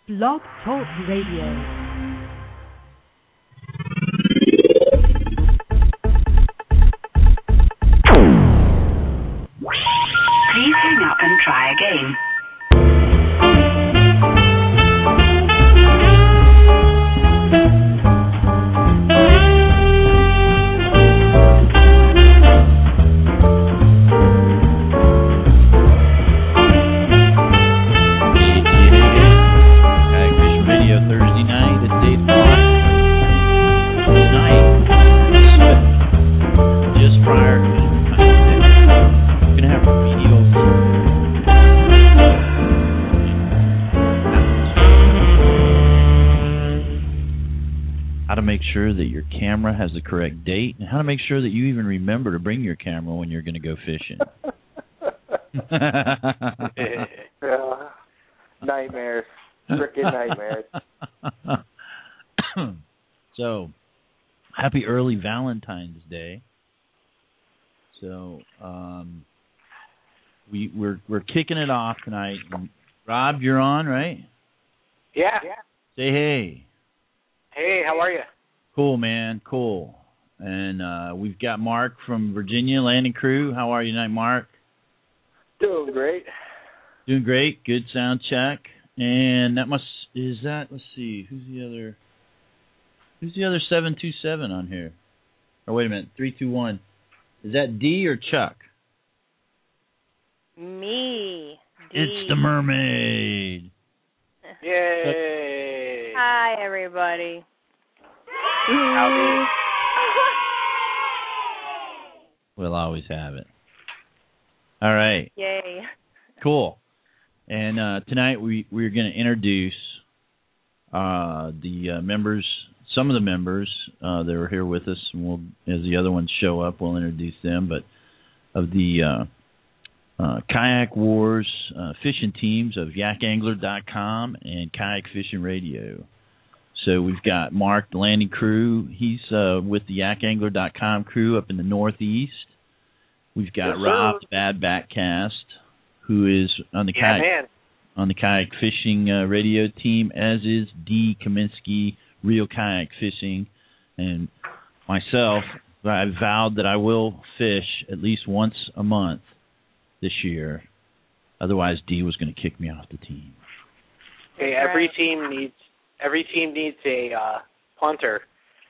Blog Talk Radio. Please hang up and try again. Sure that your camera has the correct date, and how to make sure that you even remember to bring your camera when you're going to go fishing. Nightmares. Frickin' nightmares. So, happy early Valentine's Day. So, we're kicking it off tonight. Rob, you're on, right? Yeah. Say hey. Hey, how are you? Cool, man. Cool. And we've got Mark from Virginia Landing Crew. How are you tonight, Mark? Doing great. Doing great. Good sound check. And let's see, who's the other 727 on here? Oh, wait a minute, 321. Is that D or Chuck? Me. D. It's the mermaid. Yay. Hi, everybody. Howdy. We'll always have it. All right. Yay. Cool. And tonight we're going to introduce the members, some of the members that are here with us, and we'll, as the other ones show up, we'll introduce them. But of the Kayak Wars fishing teams of yakangler.com and Kayak Fishing Radio. So we've got Mark, the landing crew. He's with the yakangler.com crew up in the Northeast. We've got Rob, the Bad Backcast, who is on the Kayak Fishing Radio team, as is D. Kaminsky, Real Kayak Fishing, and myself. I vowed that I will fish at least once a month this year. Otherwise, D was going to kick me off the team. Hey, every team needs a punter,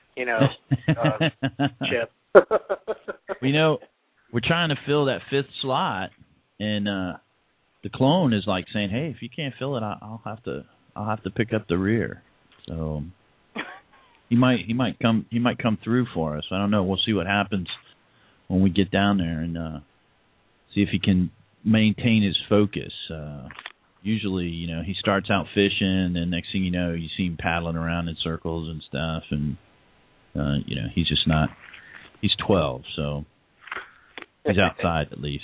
chip. We're trying to fill that fifth slot, and the clone is like saying, "Hey, if you can't fill it, I'll have to pick up the rear." So he might come through for us. I don't know. We'll see what happens when we get down there and see if he can maintain his focus. Usually, he starts out fishing, and next thing you know, you see him paddling around in circles and stuff, and, he's just not – he's 12, so he's outside at least.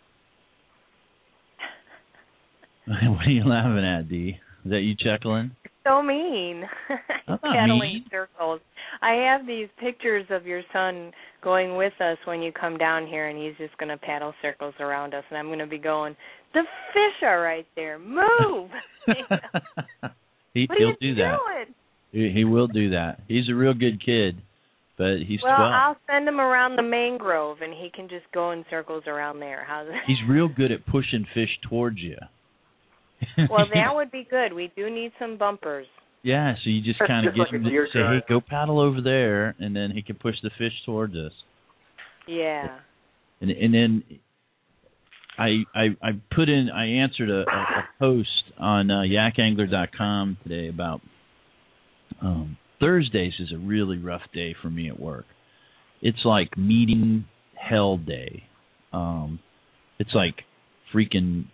What are you laughing at, D? Is that you chuckling? So mean. Paddling circles. I have these pictures of your son going with us when you come down here, and he's just going to paddle circles around us, and I'm going to be going, the fish are right there. Move. He'll do that. He will do that. He's a real good kid, but he's 12. Well, I'll send him around the mangrove, and he can just go in circles around there. How's that? He's real good at pushing fish towards you. Well, that would be good. We do need some bumpers. Yeah, so you just kind of get him to say, hey, go paddle over there, and then he can push the fish towards us. Yeah. And then I answered a post on yakangler.com today about Thursdays is a really rough day for me at work. It's like meeting hell day. It's like freaking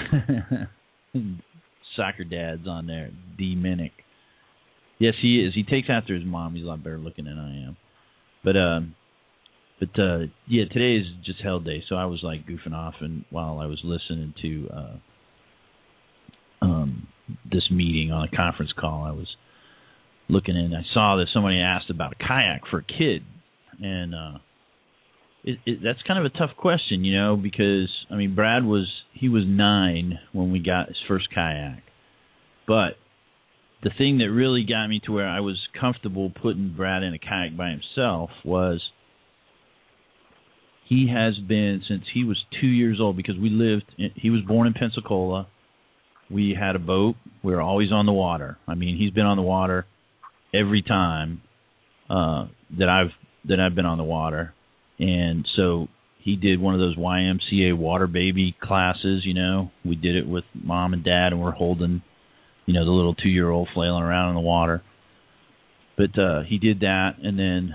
soccer dad's on there, D. Minnick. Yes, he is. He takes after his mom. He's a lot better looking than I am. But today is just hell day. So I was like goofing off, and while I was listening to this meeting on a conference call, I was looking in. I saw that somebody asked about a kayak for a kid, and that's kind of a tough question, because Brad was 9 when we got his first kayak, but the thing that really got me to where I was comfortable putting Brad in a kayak by himself was he has been since he was 2 years old, because he was born in Pensacola. We had a boat. We were always on the water. I mean, he's been on the water every time that I've been on the water. And so he did one of those YMCA water baby classes, you know. We did it with Mom and Dad, and we're holding, you know, the little 2-year-old flailing around in the water. But he did that, and then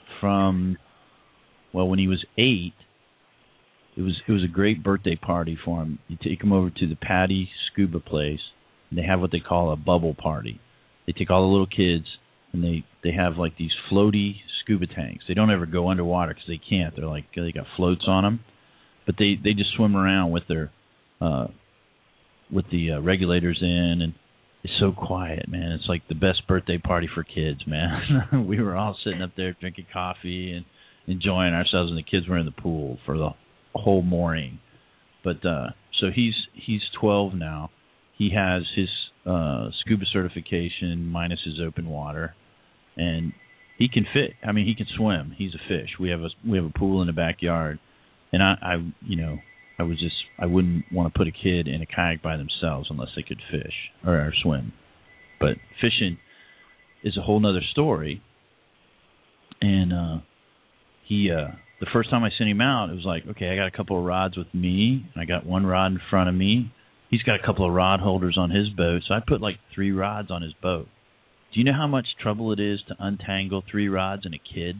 when he was 8, it was a great birthday party for him. You take him over to the Patty Scuba place, and they have what they call a bubble party. They take all the little kids, and they have like these floaty scuba tanks. They don't ever go underwater because they can't. They're like, they got floats on them, but they just swim around with their with the regulators in, and it's so quiet, man. It's like the best birthday party for kids, man. We were all sitting up there drinking coffee and enjoying ourselves, and the kids were in the pool for the whole morning. But so he's 12 now. He has his scuba certification minus his open water, and he can fit. I mean, he can swim. He's a fish. We have a pool in the backyard, and I wouldn't want to put a kid in a kayak by themselves unless they could fish or swim. But fishing is a whole nother story. And the first time I sent him out, it was like, okay, I got a couple of rods with me, and I got one rod in front of me. He's got a couple of rod holders on his boat, so I put like 3 rods on his boat. Do you know how much trouble it is to untangle 3 rods in a kid?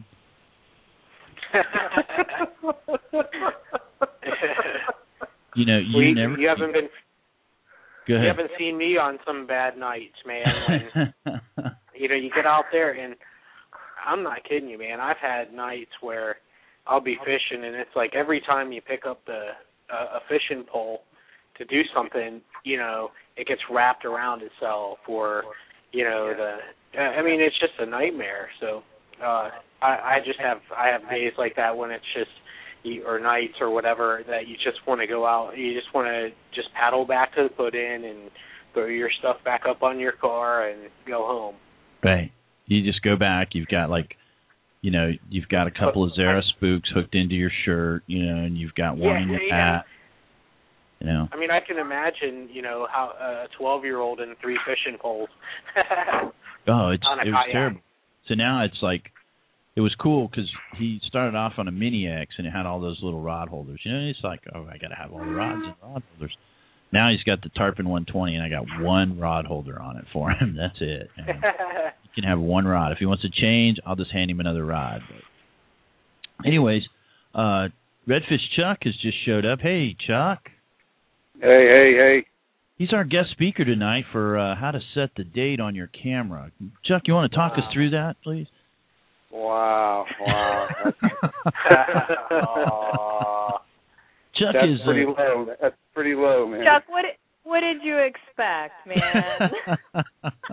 You know, you haven't been. Go ahead. You haven't seen me on some bad nights, man. When, you get out there, and I'm not kidding you, man. I've had nights where I'll be fishing, and it's like every time you pick up a fishing pole to do something, you know, it gets wrapped around itself, or I mean, it's just a nightmare. So I have days like that when it's just, or nights or whatever, that you just want to go out, you just want to just paddle back to the put-in and throw your stuff back up on your car and go home. Right. You just go back. You've got you've got a couple of Zara spooks hooked into your shirt, and you've got one in your hat. I mean, I can imagine, how a 12-year-old and 3 fishing poles. Oh, it was terrible. So now it's like, it was cool because he started off on a Mini X and it had all those little rod holders. It's like, oh, I got to have all the rods and rod holders. Now he's got the Tarpon 120 and I got one rod holder on it for him. That's it. He can have one rod. If he wants to change, I'll just hand him another rod. But anyways, Redfish Chuck has just showed up. Hey, Chuck. Hey. He's our guest speaker tonight for how to set the date on your camera. Chuck, you want to talk us through that, please? Wow. Chuck That's is pretty low. That's pretty low, man. Chuck, what did you expect, man?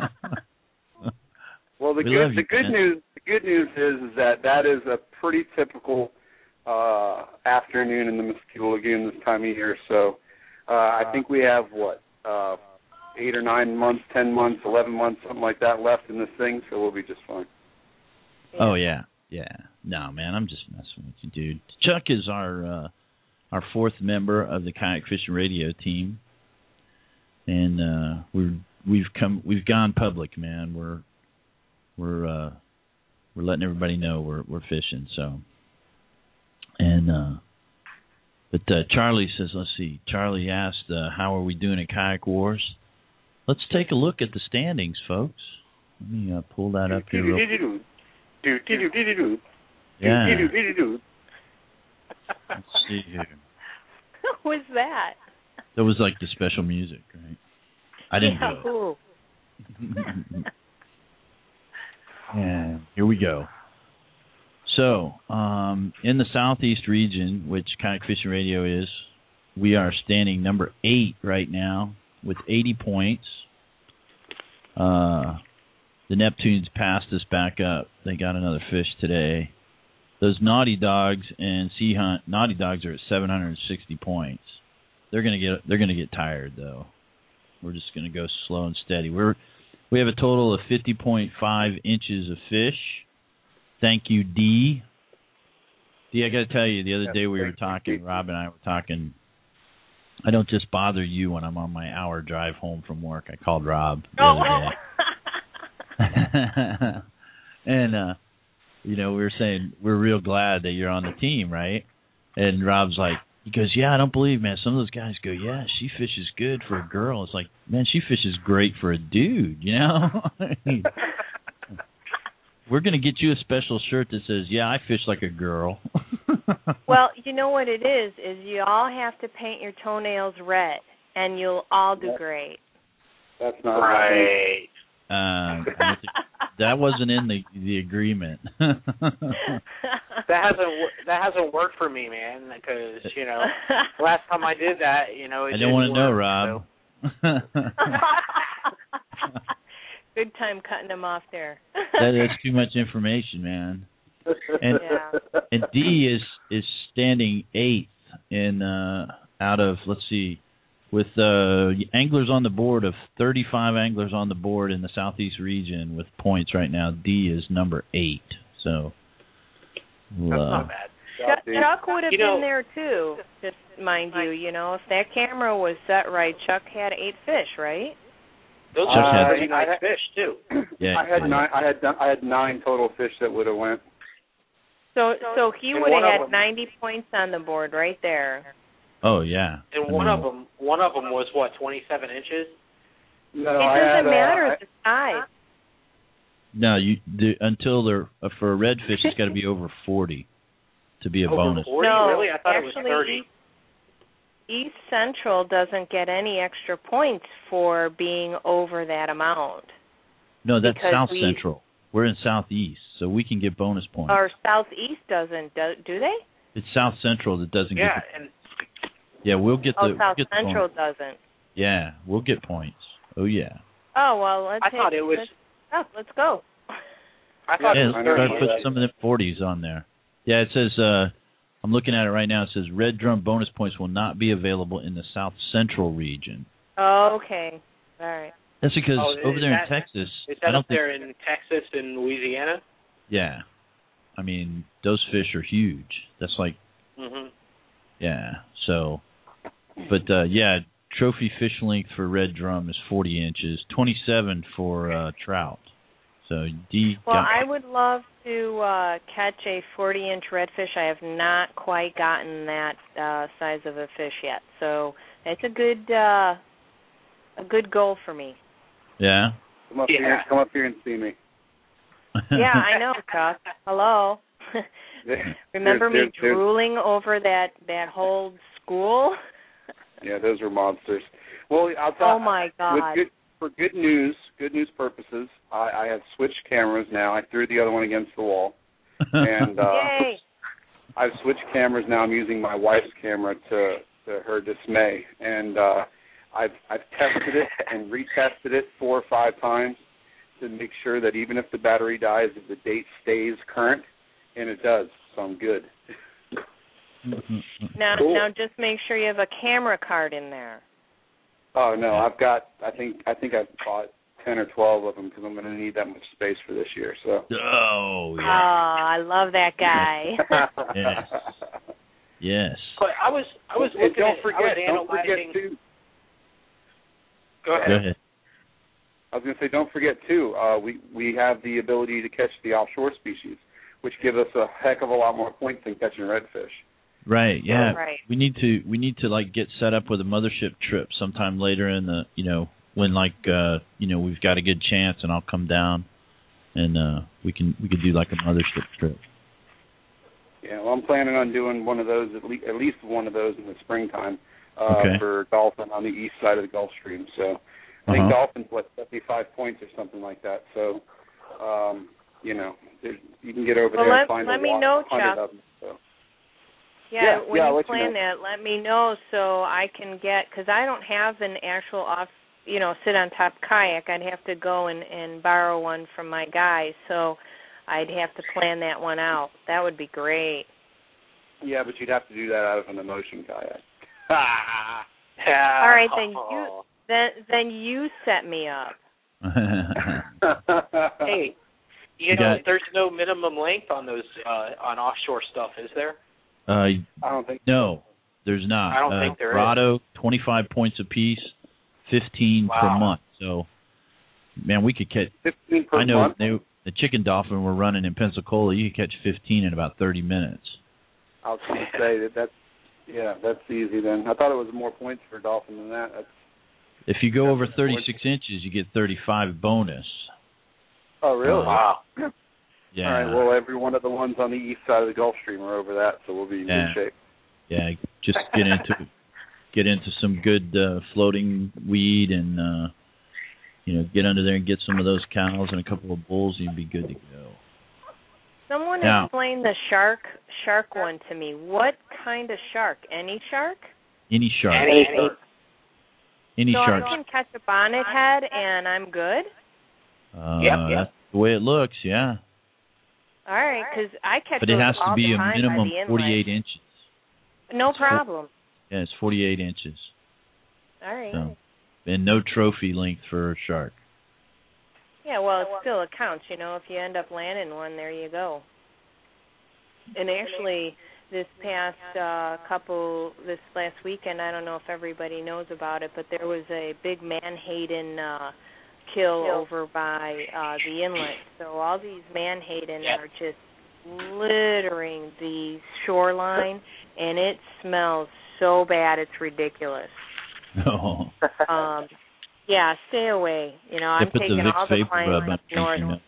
Well, the good news is that is a pretty typical afternoon in the Mosquito Lagoon this time of year. So I think we have 8 or 9 months, 10 months, 11 months, something like that left in this thing. So we'll be just fine. Oh yeah. No, man, I'm just messing with you, dude. Chuck is our 4th member of the Kayak Fishing Radio team, and we've gone public, man. We're letting everybody know we're fishing. So, and but Charlie says, let's see. Charlie asked, how are we doing at Kayak Wars? Let's take a look at the standings, folks. Let me pull that up here. Yeah. Let's see here. What was that? That was like the special music, right? I didn't do it. Yeah, here we go. So, in the Southeast region, which Kayak Fishing Radio is, we are standing number 8 right now with 80 points. The Neptunes passed us back up. They got another fish today. Those Naughty Dogs and Sea Hunt, Naughty Dogs are at 760 points. They're gonna get tired though. We're just gonna go slow and steady. We have a total of 50.5 inches of fish. Thank you, D. D, I got to tell you, the other day we were talking, Rob and I were talking, I don't just bother you when I'm on my hour drive home from work. I called Rob the other day. And, you know, we were saying we're real glad that you're on the team, right? And Rob's like, he goes, yeah, I don't believe, man. Some of those guys go, yeah, she fishes good for a girl. It's like, man, she fishes great for a dude, you know? We're going to get you a special shirt that says, yeah, I fish like a girl. Well, you know what it is you all have to paint your toenails red, and you'll all do great. That's not right. That wasn't in the agreement. That hasn't worked for me, man. Because last time I did that, I don't want to know, Rob. So. Good time cutting him off there. That's too much information, man. And D is standing 8th in out of, let's see, with anglers on the board of 35 anglers on the board in the Southeast region with points right now. D is number 8. So that's not bad. Chuck would have been there too. Just mind you, if that camera was set right, Chuck had 8 fish, right? Those are pretty nice fish too. Yeah, I had 9 total fish that would have went. So he would have had 90 points on the board right there. Oh yeah. And one of them was what, 27 inches? No, it doesn't matter the size. No, until they're for a redfish, it's got to be over 40 to be a bonus. 40? No, really? I thought actually, it was 30. East Central doesn't get any extra points for being over that amount. No, that's South Central. We're in Southeast, so we can get bonus points. Or Southeast doesn't, do they? It's South Central that doesn't get and yeah, we'll get the South we'll get Central the doesn't. Yeah, we'll get points. Oh yeah. Oh well, I thought it was. Let's go. I thought it was let's 30. put some of the 40s on there. Yeah, it says. I'm looking at it right now. It says red drum bonus points will not be available in the South Central region. Oh, okay. All right. That's because over there in Texas. Is that up there in Texas and Louisiana? Yeah. I mean, those fish are huge. That's like. Mm-hmm. Yeah. So. But, yeah, trophy fish length for red drum is 40 inches, 27 for trout. So D. Well, I would love to catch a 40-inch redfish. I have not quite gotten that size of a fish yet, so it's a good goal for me. Yeah. Come up here and see me. Yeah, I know, Chuck. Hello. Remember me drooling over that whole school? Yeah, those are monsters. Well, I'll tell you. Oh my God. For good news purposes, I have switched cameras now. I threw the other one against the wall, and Yay. I've switched cameras now. I'm using my wife's camera to her dismay, and I've tested it and retested it 4 or 5 times to make sure that even if the battery dies, the date stays current, and it does. So I'm good. Now, cool. Now just make sure you have a camera card in there. Oh no, I've got. I think I've bought 10 or 12 of them because I'm going to need that much space for this year. So. Oh yeah. Oh, I love that guy. Yes. Yes. But I was looking don't forget too. Go ahead. I was going to say, don't forget too. We have the ability to catch the offshore species, which gives us a heck of a lot more points than catching redfish. Right, yeah. Right. We need to like get set up with a mothership trip sometime later in the when we've got a good chance, and I'll come down and we could do like a mothership trip. Yeah, well, I'm planning on doing one of those at least one of those in the springtime for dolphin on the east side of the Gulf Stream. So I think dolphin's 75 points or something like that. So you can get over there and find let me know, Chuck. of them. So. Yeah, when you plan that, let me know so I can get, because I don't have an actual sit on top kayak. I'd have to go and borrow one from my guy, so I'd have to plan that one out. That would be great. Yeah, but you'd have to do that out of an Emotion kayak. All right, then you set me up. Hey, there's no minimum length on those on offshore stuff, is there? I don't think no, there's not. I don't think there Grotto, 25 points apiece, 15 per month. So, man, we could catch 15 per month. I know the chicken dolphin we're running in Pensacola, you could catch 15 in about 30 minutes. I was going to say that's easy then. I thought it was more points for a dolphin than that. If you go over 36 inches, you get 35 bonus. Oh, really? Wow. Yeah. All right, well, every one of the ones on the east side of the Gulf Stream are over that, so we'll be in good shape. Yeah, just get into some good floating weed and get under there and get some of those cows and a couple of bulls, and you'd be good to go. Someone explain the shark one to me. What kind of shark? Any shark? Any shark. Any shark. So I can catch a bonnet head and I'm good? Yep. That's the way it looks, yeah. All right, because I catch But it has all to be the a time minimum by the 48 inches. No problem. Yeah, it's 48 inches. All right. So, and no trophy length for a shark. Yeah, well, it still counts, if you end up landing one, there you go. And actually, this last weekend, I don't know if everybody knows about it, but there was a big Manhattan kill over by the inlet. So all these Manhattan are just littering the shoreline, and it smells so bad it's ridiculous. Oh. Yeah, stay away. I'm taking all the clients up north.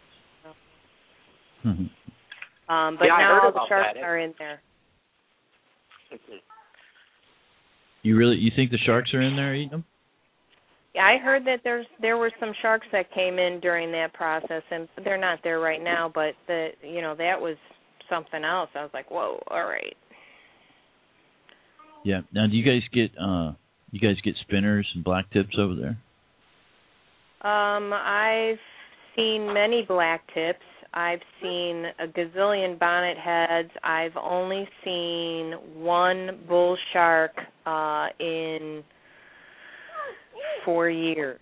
But now all the sharks are in there. You think the sharks are in there eating them? Yeah, I heard that there were some sharks that came in during that process, and they're not there right now. But that was something else. I was like, whoa, all right. Yeah. Now, do you guys get spinners and black tips over there? I've seen many black tips. I've seen a gazillion bonnet heads. I've only seen one bull shark in 4 years.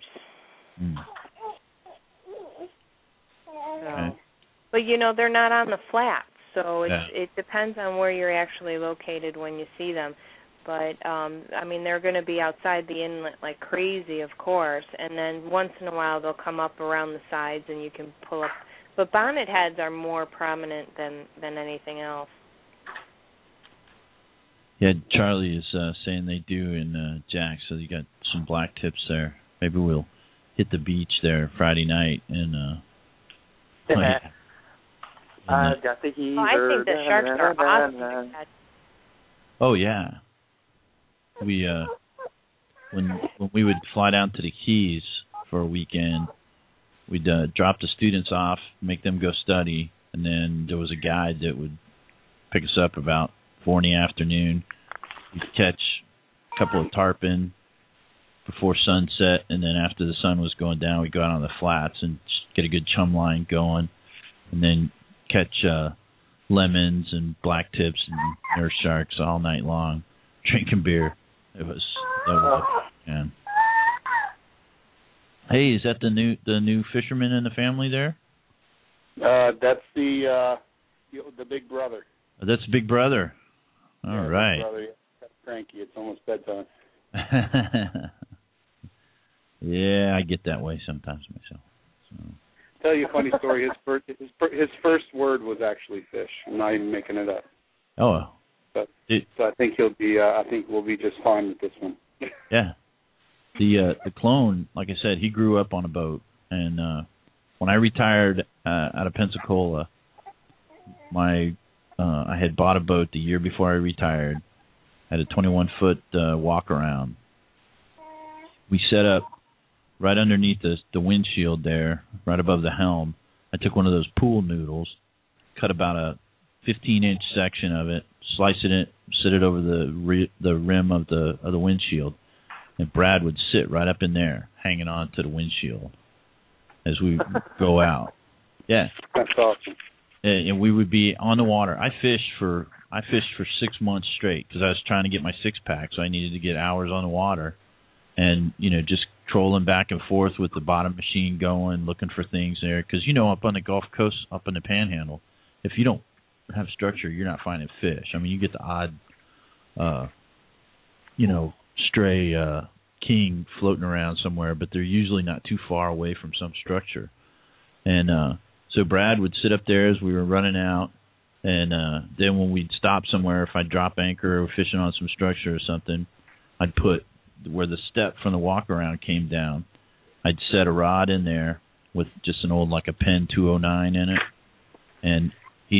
Okay. But they're not on the flats, so it depends on where you're actually located when you see them. But they're going to be outside the inlet like crazy, of course, and then once in a while they'll come up around the sides and you can pull up. But bonnet heads are more prominent than anything else. Yeah, Charlie is saying they do in Jack, so you got some black tips there. Maybe we'll hit the beach there Friday night and I've got the heater. Oh, I think the sharks are awesome. Oh yeah. We when we would fly down to the Keys for a weekend, we'd drop the students off, make them go study, and then there was a guide that would pick us up about 4 p.m. We'd catch a couple of tarpon before sunset, and then after the sun was going down, we'd go out on the flats and get a good chum line going, and then catch lemons and black tips and nurse sharks all night long, drinking beer. It was man. Hey, is that the new fisherman in the family there? That's the big brother. Oh, that's Big Brother. All right. Big brother. That's cranky. It's almost bedtime. Yeah, I get that way sometimes myself. So. Tell you a funny story. His first word was actually fish. I'm not even making it up. Oh. So I think he'll be. I think we'll be just fine with this one. Yeah. The clone, like I said, he grew up on a boat, and when I retired out of Pensacola, I had bought a boat the year before I retired. I had a 21-foot walk around. We set up right underneath the windshield there, right above the helm. I took one of those pool noodles, cut about a 15-inch section of it, slice it, sit it over the rim of the windshield, and Brad would sit right up in there, hanging on to the windshield as we go out. Yeah, that's awesome. And we would be on the water. I fished for 6 months straight because I was trying to get my 6-pack, so I needed to get hours on the water, and just trolling back and forth with the bottom machine going, looking for things there. Because, up on the Gulf Coast, up in the Panhandle, if you don't have structure, you're not finding fish. I mean, you get the odd, stray king floating around somewhere, but they're usually not too far away from some structure. And so Brad would sit up there as we were running out, and then when we'd stop somewhere, if I'd drop anchor or fishing on some structure or something, I'd put where the step from the walk around came down, I'd set a rod in there with just an old, like a Penn 209 in it. And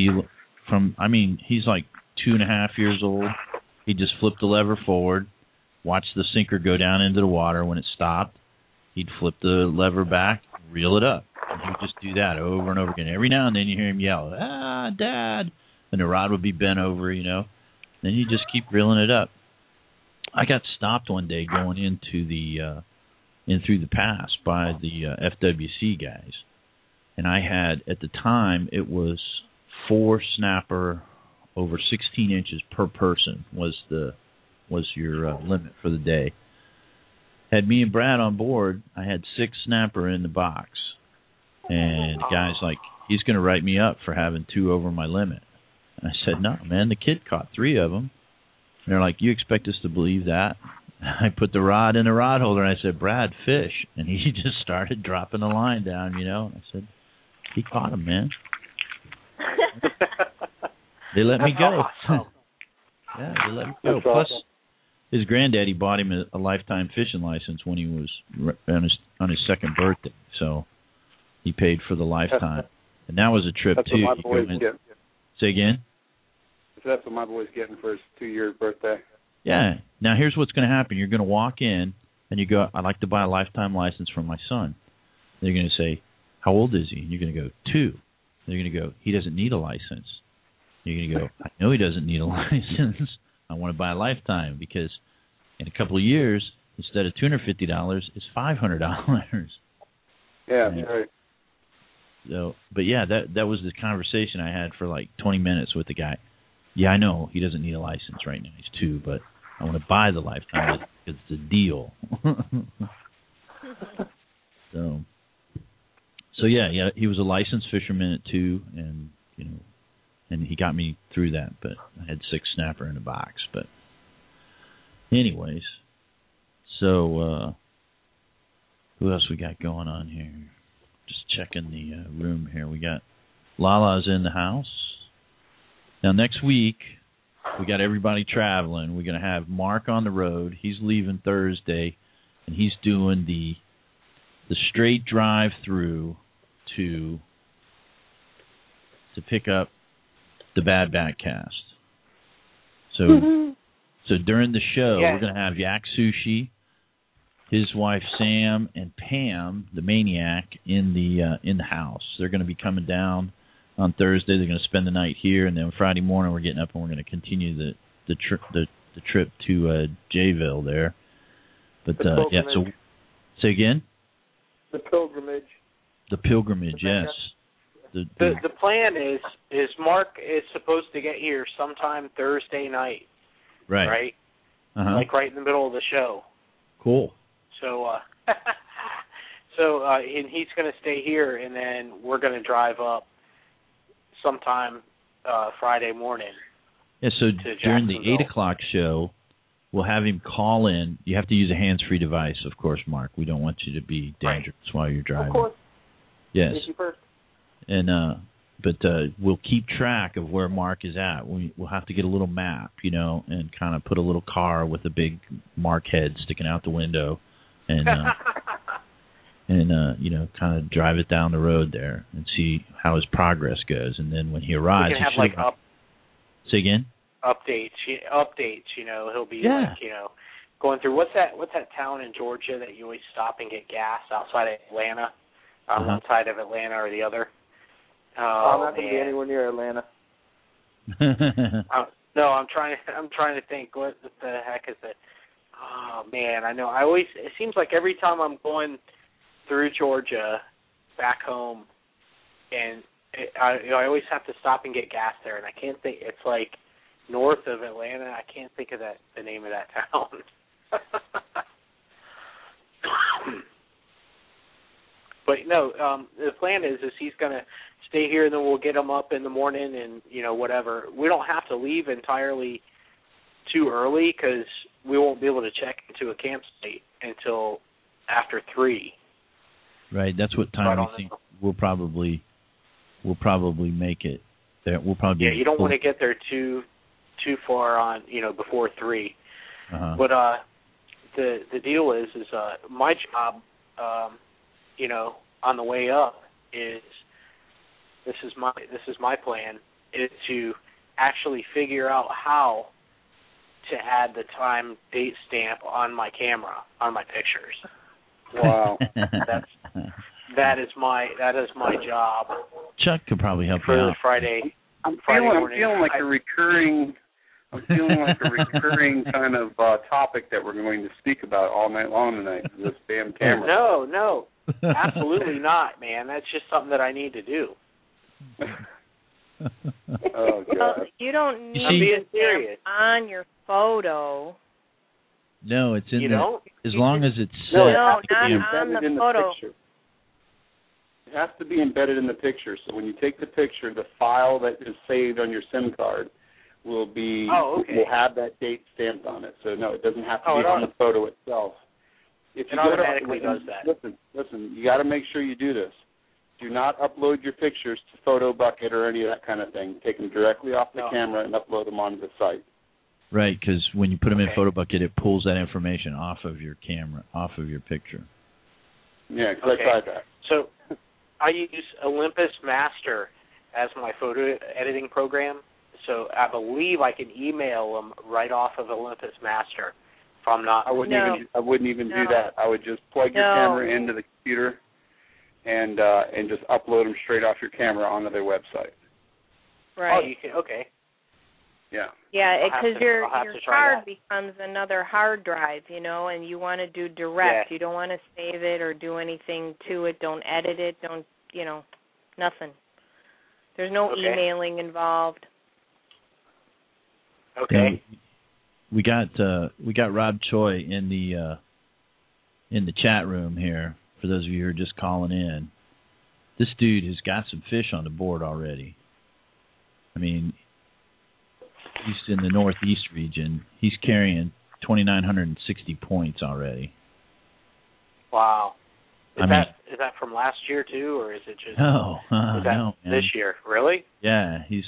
he's like 2.5 years old. He just flipped the lever forward, watched the sinker go down into the water. When it stopped, he'd flip the lever back, reel it up. And he would just do that over and over again. Every now and then you hear him yell, "Ah, Dad!" And the rod would be bent over, Then you just keep reeling it up. I got stopped one day going in through the pass by the FWC guys, and I had, at the time, it was 4 snapper over 16 inches per person was your limit for the day. Had me and Brad on board, I had 6 snapper in the box, and the guy's like, he's going to write me up for having 2 over my limit. And I said, no, man, the kid caught 3 of them. And they're like, you expect us to believe that? I put the rod in the rod holder, and I said, Brad, fish. And he just started dropping the line down, I said, he caught him, man. They let me go. Awesome. Yeah, they let me go. That's Plus, awesome. His granddaddy bought him a lifetime fishing license when he was on his 2nd birthday. So he paid for the lifetime. And that was a trip, That's too. what my boy's getting. Say again? That's what my boy's getting for his 2-year birthday. Yeah. Now, here's what's going to happen. You're going to walk in, and you go, I'd like to buy a lifetime license for my son. They're going to say, how old is he? And you're going to go, 2. They're going to go, he doesn't need a license. You're going to go, I know he doesn't need a license. I want to buy a lifetime because in a couple of years, instead of $250, it's $500. Yeah, right. So, but yeah, that was the conversation I had for like 20 minutes with the guy. Yeah, I know he doesn't need a license right now. He's 2, but I want to buy the lifetime because it's a deal. So yeah, he was a licensed fisherman at 2, and and he got me through that. But I had 6 snapper in a box. But anyways, so who else we got going on here? Just checking the room here. We got Lala's in the house. Now, next week, we got everybody traveling. We're going to have Mark on the road. He's leaving Thursday, and he's doing the straight drive through to pick up the Bad Batcast. So during the show, we're going to have Yak Sushi, his wife Sam, and Pam, the Maniac, in the house. They're going to be coming down on Thursday. They're going to spend the night here, and then Friday morning we're getting up and we're going to continue the trip to Jayville there. But yeah, so say again. The pilgrimage. The pilgrimage, yes. The plan is Mark is supposed to get here sometime Thursday night. Right. Right. Uh-huh. Like right in the middle of the show. Cool. So, and he's going to stay here, and then we're going to drive up sometime Friday morning. Yeah. So during the 8:00 show, we'll have him call in. You have to use a hands-free device, of course, Mark. We don't want you to be dangerous while you're driving. Of course. Yes. Safety first. And but we'll keep track of where Mark is at. We'll have to get a little map, and kind of put a little car with a big Mark head sticking out the window, and kind of drive it down the road there and see how his progress goes. And then when he arrives, we can have say again. Updates. He'll be going through what's that town in Georgia that you always stop and get gas outside of Atlanta, on one side of Atlanta or the other. I'm not going to be anywhere near Atlanta. No, I'm trying to think. What the heck is it? Oh man, I know. It seems like every time I'm going through Georgia back home, and I always have to stop and get gas there, and I can't think. It's like north of Atlanta. I can't think of the name of that town. But no, the plan is he's going to stay here, and then we'll get him up in the morning and, whatever. We don't have to leave entirely too early because we won't be able to check into a campsite until after 3. Right, that's what time we think we'll probably make it. We'll probably you don't want to get there too far on, before 3. Uh-huh. But the deal is my job, on the way up is this is my plan is to actually figure out how to add the time date stamp on my camera on my pictures. Wow. That is my job. Chuck could probably help for you the out. Friday. I'm feeling like a recurring kind of topic that we're going to speak about all night long tonight. This damn camera. No, absolutely not, man. That's just something that I need to do. Oh God! Well, you don't need it on your photo. No, it's in as long as it's set. No, not on the photo. Picture. It has to be embedded in the picture. So when you take the picture, the file that is saved on your SIM card will will have that date stamped on it. So no, it doesn't have to be on the photo itself. If you automatically does that. Listen, you got to make sure you do this. Do not upload your pictures to Photo Bucket or any of that kind of thing. Take them directly off the camera and upload them onto the site. Right, because when you put them in Photo Bucket, it pulls that information off of your camera, off of your picture. Yeah, because I tried that. So I use Olympus Master as my photo editing program. So I believe I can email them right off of Olympus Master. If I'm not, I wouldn't even do that. I would just plug your camera into the computer and just upload them straight off your camera onto their website. Right. Oh, you can. Okay. Yeah. Yeah, because your card that becomes another hard drive, and you want to do direct. Yeah. You don't want to save it or do anything to it. Don't edit it. Don't, nothing. There's no emailing involved. Okay. We got Rob Choi in the chat room here. For those of you who are just calling in, this dude has got some fish on the board already. I mean, he's in the Northeast region. He's carrying 2,960 points already. Wow. Is that from last year too, or is it just? No, is that no, man. This year, really? Yeah, he's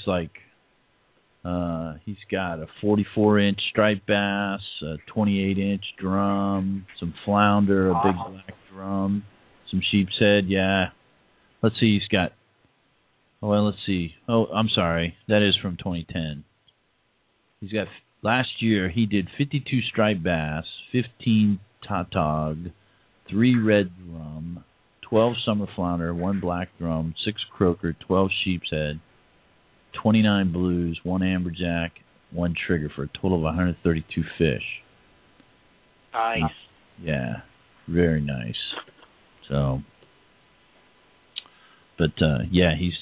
got a 44-inch striped bass, a 28-inch drum, some flounder, a big black drum, some sheep's head. Yeah. Let's see. He's got. Well, let's see. Oh, I'm sorry. That is from 2010. He's got. Last year he did 52 striped bass, 15 tautog, 3 red drum, 12 summer flounder, 1 black drum, 6 croaker, 12 sheep's head, 29 blues, 1 amberjack, 1 trigger for a total of 132 fish. Nice. Yeah, very nice. So, but yeah, he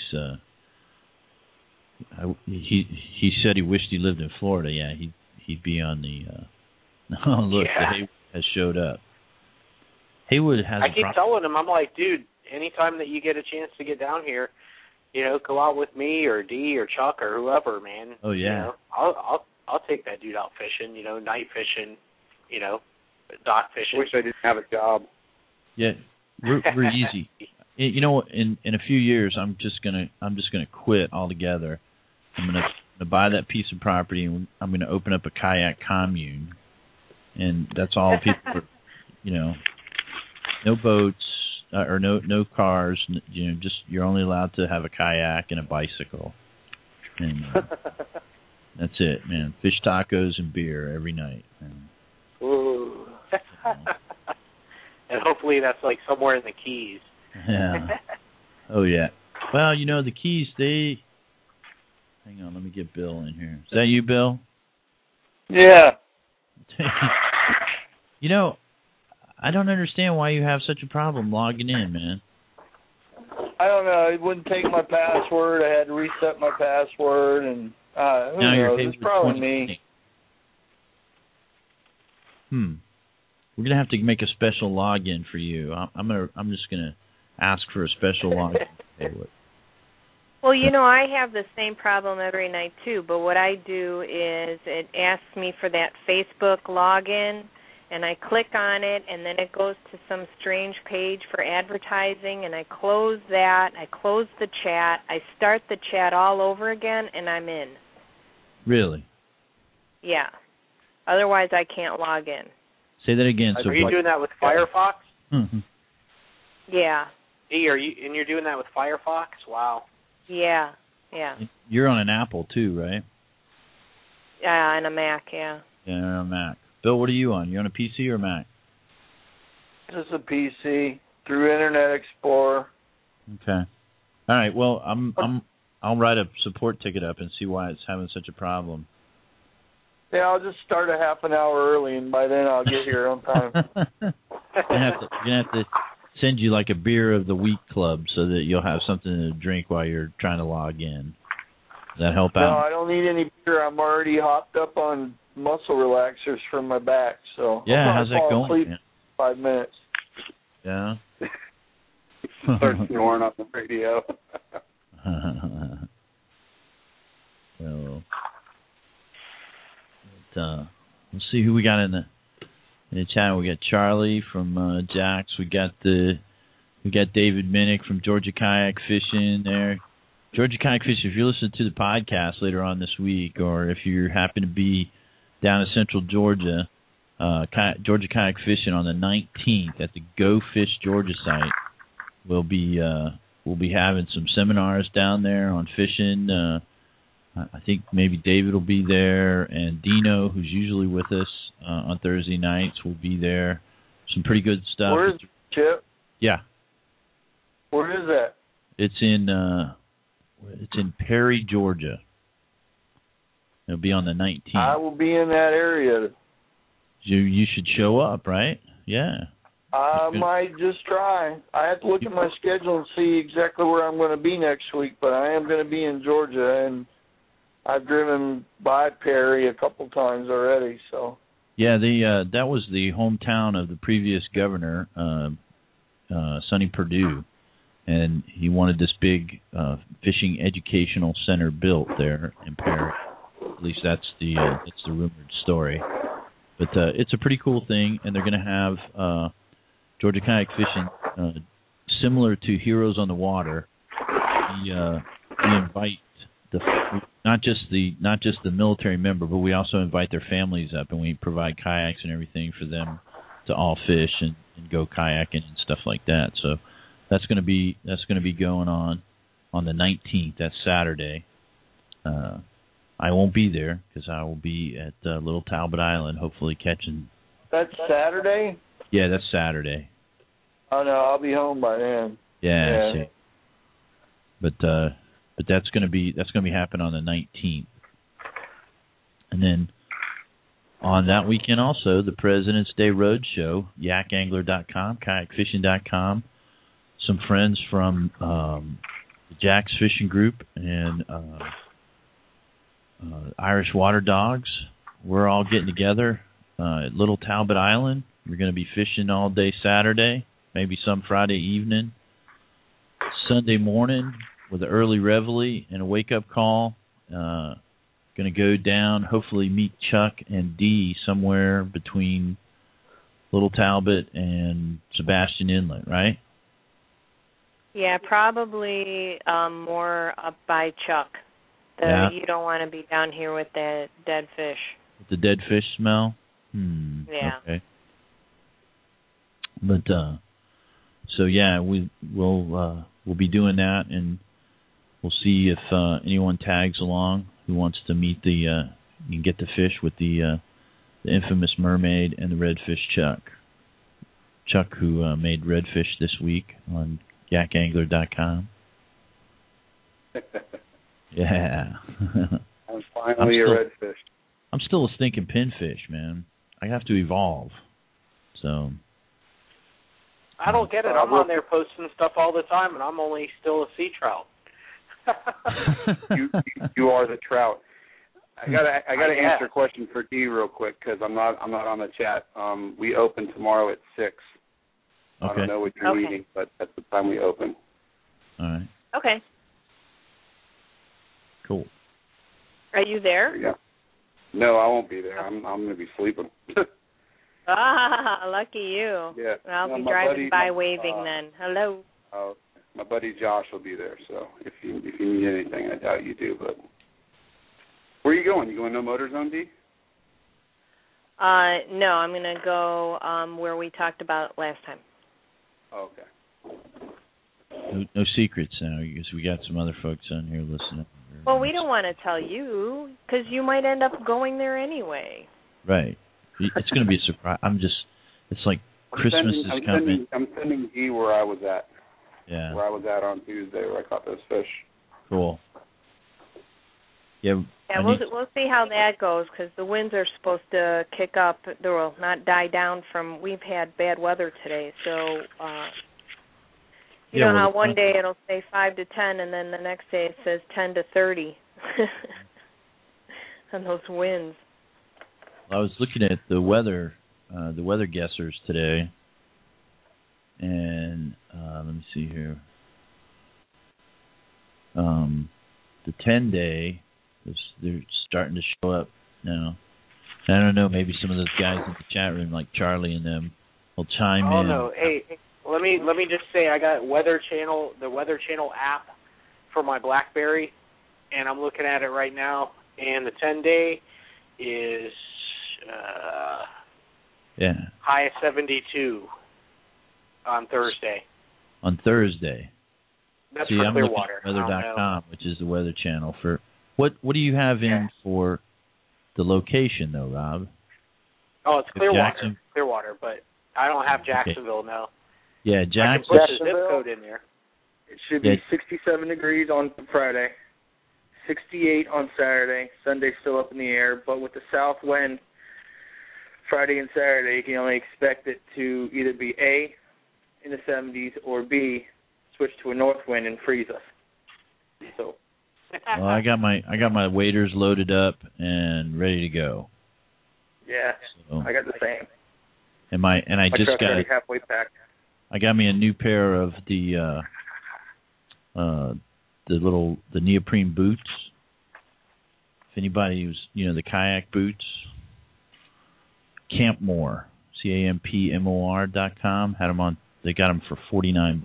said he wished he lived in Florida. Yeah, he'd be on the. Oh look, the Haywood has showed up. Haywood has. I keep telling him, I'm like, dude, anytime that you get a chance to get down here, go out with me or Dee or Chuck or whoever, man. Oh yeah. I'll take that dude out fishing. Night fishing. Dock fishing. Wish I didn't have a job. Yeah, we're easy. In a few years, I'm just gonna quit altogether. I'm gonna buy that piece of property and I'm gonna open up a kayak commune, and that's all people. No boats or no cars. Just you're only allowed to have a kayak and a bicycle, and that's it, man. Fish tacos and beer every night. Ooh. And hopefully that's like somewhere in the Keys. Yeah. Oh yeah. Well, the Keys. Hang on, let me get Bill in here. Is that you, Bill? Yeah. I don't understand why you have such a problem logging in, man. I don't know. It wouldn't take my password. I had to reset my password, and who knows? It's probably me. We're gonna have to make a special login for you. I'm just gonna ask for a special login. Well, I have the same problem every night too, but what I do is it asks me for that Facebook login, and I click on it, and then it goes to some strange page for advertising, and I close that, I close the chat, I start the chat all over again, and I'm in. Really? Yeah. Otherwise, I can't log in. Say that again. Are you doing that with Firefox? Mm-hmm. Yeah. You're doing that with Firefox? Wow. Yeah. You're on an Apple too, right? Yeah, and a Mac, yeah. Yeah, on a Mac. Bill, what are you on? You on a PC or Mac? Just a PC through Internet Explorer. Okay. All right. Well, I'll write a support ticket up and see why it's having such a problem. Yeah, I'll just start a half an hour early, and by then I'll get here on time. You're gonna have to send you like a beer of the week club so that you'll have something to drink while you're trying to log in. Does that help out? No, I don't need any beer. I'm already hopped up on muscle relaxers for my back, so yeah. I'll how's that going? Sleep in 5 minutes. Yeah. Start snoring on the radio. So, let's see who we got in the chat. We got Charlie from Jax. We got David Minnick from Georgia Kayak Fishing there. Georgia Kayak Fishing, if you're listening to the podcast later on this week, or if you happen to be down in Central Georgia, Georgia Kayak Fishing on the 19th at the Go Fish Georgia site. We'll be having some seminars down there on fishing. I think maybe David will be there, and Dino, who's usually with us on Thursday nights, will be there. Some pretty good stuff. Where is Chip? Yeah. Where is that? It's in Perry, Georgia. It'll be on the 19th. I will be in that area. You should show up, right? Yeah. I might just try. I have to look at my schedule and see exactly where I'm going to be next week, but I am going to be in Georgia, and I've driven by Perry a couple times already. So. Yeah, that was the hometown of the previous governor, Sonny Perdue, and he wanted this big fishing educational center built there in Perry. At least that's the rumored story. But it's a pretty cool thing, and they're going to have Georgia Kayak Fishing, similar to Heroes on the Water. We invite not just the military member, but we also invite their families up, and we provide kayaks and everything for them to all fish and go kayaking and stuff like that. So that's going to be going on the 19th. That's Saturday. I won't be there because I will be at Little Talbot Island, hopefully catching. That's Saturday? Yeah, that's Saturday. Oh no, I'll be home by then. Yeah. See. But that's going to be happening on the 19th, and then on that weekend also the President's Day Roadshow, yakangler.com, kayakfishing.com. Some friends from the Jax Fishing Group and Irish Water Dogs. We're all getting together at Little Talbot Island. We're going to be fishing all day Saturday, maybe some Friday evening. Sunday morning with an early reveille and a wake-up call. Going to go down, hopefully meet Chuck and Dee somewhere between Little Talbot and Sebastian Inlet, right? Yeah, probably more up by Chuck. You don't want to be down here with the dead fish. With the dead fish smell? Yeah. Okay. But so yeah, we'll be doing that, and we'll see if anyone tags along who wants to meet you can get the fish with the infamous mermaid and the redfish Chuck. Chuck, who made redfish this week on yakangler.com. Yeah. I'm finally a redfish. I'm still a stinking pinfish, man. I have to evolve. So. I don't get it. I'm on there posting stuff all the time, and I'm only still a sea trout. you are the trout. I gotta answer a question for Dee real quick because I'm not on the chat. We open tomorrow at 6. I don't know what you're eating, but that's the time we open. All right. Okay. Cool. Are you there? Yeah. No, I won't be there. I'm going to be sleeping. Lucky you. Yeah. I'll be driving by waving then. Hello. My buddy Josh will be there, so if you need anything, I doubt you do, but where are you going? You going No Motor Zone, D? No, I'm going to go where we talked about last time. Oh, okay. No secrets now, because we got some other folks on here listening. Well, we don't want to tell you, because you might end up going there anyway. Right. It's going to be a surprise. It's like Christmas is coming. I'm sending D where I was at. Yeah. Where I was at on Tuesday, where I caught those fish. Cool. Yeah. Yeah, we'll see how that goes, because the winds are supposed to kick up. They will not die down from. We've had bad weather today, so you know how one day it'll say 5 to 10, and then the next day it says 10 to 30. And those winds. I was looking at the weather guessers today, and let me see here. The 10-day, they're starting to show up now. I don't know, maybe some of those guys in the chat room, like Charlie and them, will chime in. Oh no, hey, let me just say, I got the Weather Channel app for my BlackBerry, and I'm looking at it right now, and the 10-day is high of 72 on Thursday. On Thursday. That's See, for I'm Clearwater. looking at weather.com, which is the weather channel. For what do you have in for the location, though, Rob? Oh, it's Clearwater, but I don't have Jacksonville now. Yeah, I can put the zip code in there. It should be 67 degrees on Friday, 68 on Saturday. Sunday's still up in the air, but with the south wind, Friday and Saturday, you can only expect it to either be A, in the 70s, or B, switch to a north wind and freeze us. So. Well, I got my waders loaded up and ready to go. Yeah, so, I got the same. And I just got halfway packed. I got me a new pair of the neoprene boots. If anybody who's the kayak boots, Campmore, CAMPMOR.com had them on. They got them for $49.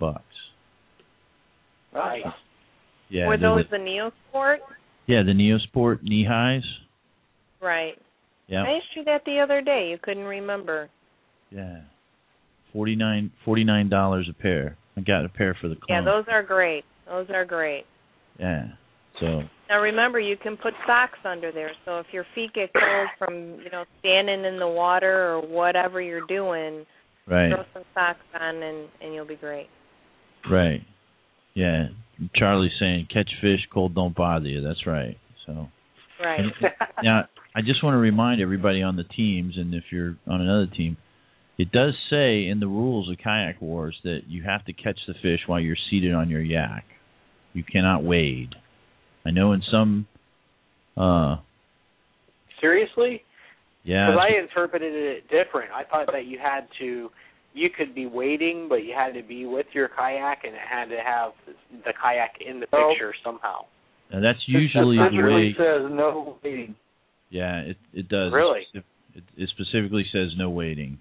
Nice. Yeah. Were those the Neosport? Yeah, the Neosport knee highs. Right. Yeah. I asked you that the other day. You couldn't remember. Yeah. $49 a pair. I got a pair for the club. Yeah, those are great. Those are great. Yeah. So. Now remember, you can put socks under there. So if your feet get cold from standing in the water or whatever you're doing, right, throw some socks on and you'll be great. Right. Yeah. Charlie's saying catch fish, cold don't bother you. That's right. So. Right. Now I just want to remind everybody on the teams, and if you're on another team, it does say in the rules of Kayak Wars that you have to catch the fish while you're seated on your yak. You cannot wade. I know in some... Seriously? Yeah. Because I interpreted it different. I thought that you could be wading, but you had to be with your kayak, and it had to have the kayak in the picture somehow. Now that's usually the way... It says no wading. Yeah, it does. Really? It specifically says no wading.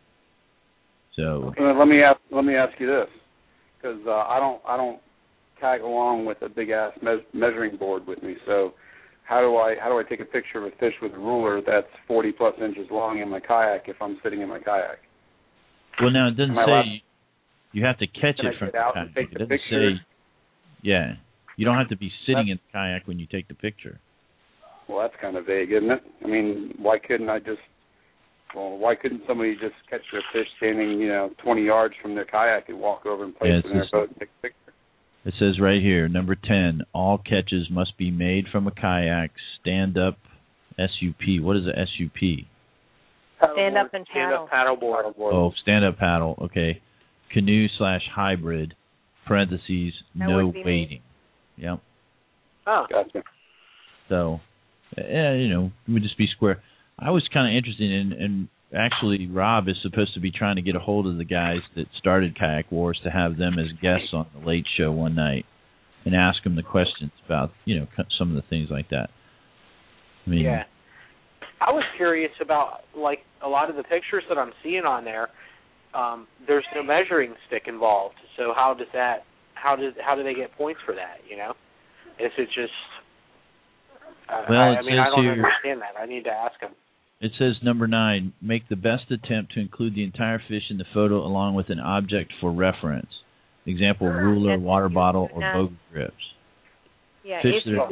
So let me ask you this, because I don't tag along with a big ass measuring board with me. So how do I take a picture of a fish with a ruler that's 40 plus inches long in my kayak if I'm sitting in my kayak? Well, now it doesn't say you have to catch it from the kayak. It doesn't say. Yeah, you don't have to be sitting in the kayak when you take the picture. Well, that's kind of vague, isn't it? I mean, why couldn't somebody just catch their fish standing, 20 yards from their kayak and walk over and place it in their boat and take a picture? It says right here, number 10, all catches must be made from a kayak, stand-up SUP. What is a SUP? Stand up and paddle. Paddleboard. Oh, stand-up paddle. Okay. Canoe/hybrid, parentheses, no wading. Yep. Oh. Gotcha. So, we just be square. I was kind of interested in actually, Rob is supposed to be trying to get a hold of the guys that started Kayak Wars to have them as guests on the Late Show one night and ask them the questions about, some of the things like that. I mean, yeah. I was curious about, like, a lot of the pictures that I'm seeing on there. There's no measuring stick involved. So how do they get points for that? Is it just? I don't understand that. I need to ask them. It says number 9, make the best attempt to include the entire fish in the photo along with an object for reference. Example, ruler, water bottle, or boat grips. Yeah, Fish if you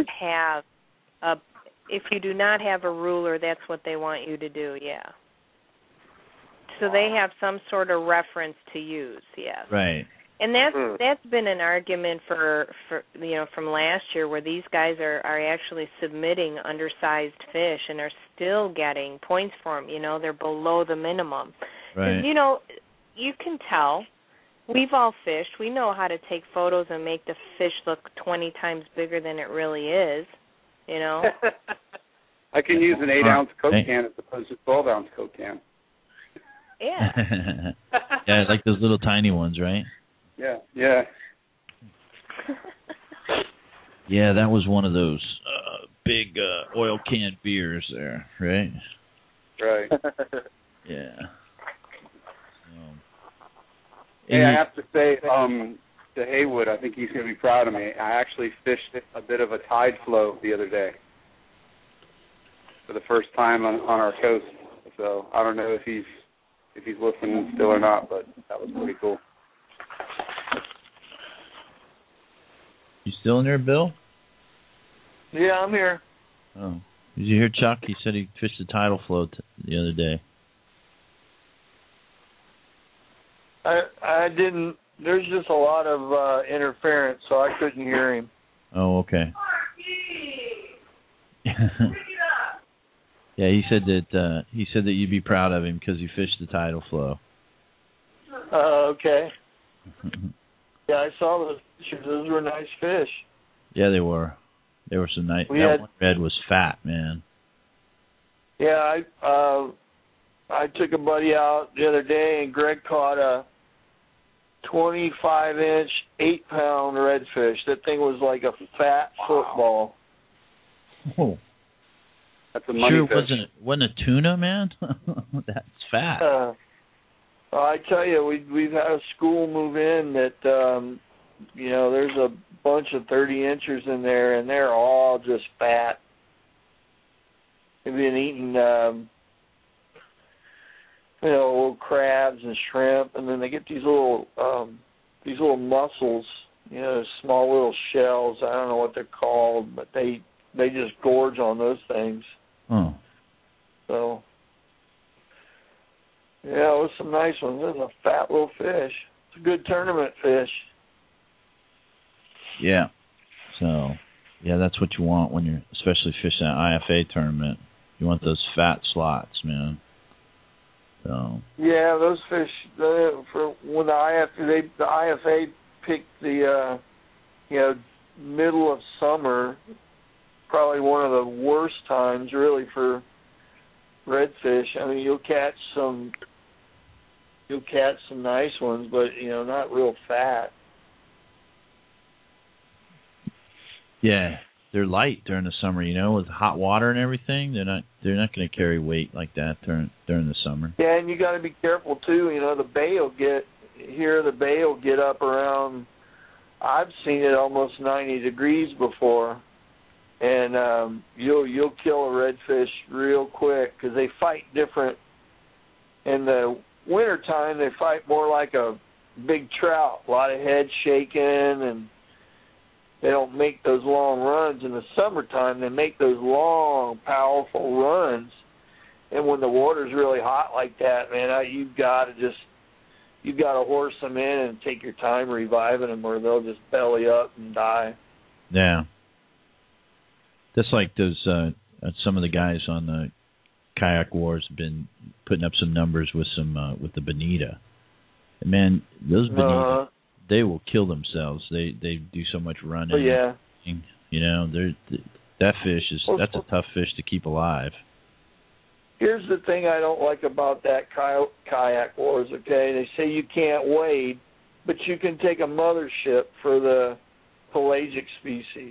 do not have a ruler, that's what they want you to do, yeah. So they have some sort of reference to use, yes. Right. And that's been an argument for from last year, where these guys are actually submitting undersized fish and are still getting points for them. They're below the minimum. Right. You can tell. We've all fished. We know how to take photos and make the fish look 20 times bigger than it really is. I can use an 8-ounce Coke can as opposed to 12-ounce Coke can. Yeah. Yeah, like those little tiny ones, right? Yeah. Yeah, that was one of those big oil can beers there, right? Right. Yeah. Hey, I have to say to Haywood, I think he's going to be proud of me. I actually fished a bit of a tide flow the other day for the first time on our coast. So I don't know if he's listening still or not, but that was pretty cool. You still in there, Bill? Yeah, I'm here. Oh. Did you hear Chuck? He said he fished the tidal flow the other day. I didn't. There's just a lot of interference, so I couldn't hear him. Oh, okay. Yeah, he said that you'd be proud of him because he fished the tidal flow. Okay. Yeah, I saw those pictures. Those were nice fish. Yeah, they were. They were some nice. That one red was fat, man. Yeah, I took a buddy out the other day, and Greg caught a 25-inch, 8-pound redfish. That thing was like a fat football. Oh. That's a money fish. Wasn't a tuna, man? That's fat. I tell you, we've had a school move in that, there's a bunch of 30-inchers in there, and they're all just fat. They've been eating, little crabs and shrimp, and then they get these little mussels, small little shells. I don't know what they're called, but they just gorge on those things. Oh. So, yeah, it was some nice ones. It was a fat little fish. It's a good tournament fish. Yeah. So, yeah, that's what you want when you're especially fishing an IFA tournament. You want those fat slots, man. So. Yeah, those fish. For when the IFA picked the middle of summer, probably one of the worst times really for redfish. I mean, you'll catch some nice ones, but not real fat. Yeah, they're light during the summer. With hot water and everything, they're not going to carry weight like that during the summer. Yeah, and you got to be careful too. The bay will get up around. I've seen it almost 90 degrees before. And you'll kill a redfish real quick because they fight different. In the wintertime, they fight more like a big trout, a lot of head shaking, and they don't make those long runs. In the summertime, they make those long, powerful runs. And when the water's really hot like that, man, you've got to horse them in and take your time reviving them, or they'll just belly up and die. Yeah. That's like those. Some of the guys on the Kayak Wars have been putting up some numbers with the bonita. And man, those bonita, they will kill themselves. They do so much running. Oh, yeah. That's a tough fish to keep alive. Here's the thing I don't like about that kayak wars, okay? They say you can't wade, but you can take a mothership for the pelagic species.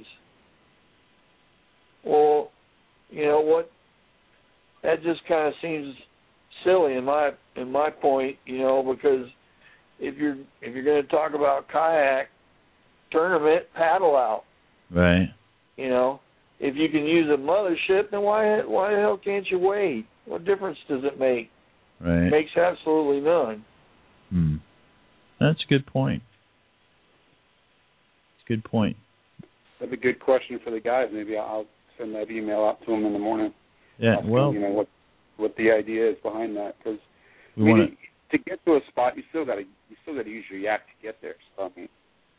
Well, you know what? That just kind of seems silly in my point, you know, because if you're going to talk about kayak tournament, paddle out. Right. You know, if you can use a mothership, then why the hell can't you wade? What difference does it make? Right. It makes absolutely none. That's a good point. It's a good point. That's a good question for the guys. Maybe I'll send that email out to them in the morning. Yeah, well, you know what the idea is behind that, because to get to a spot, you still got to use your yak to get there. So, I mean,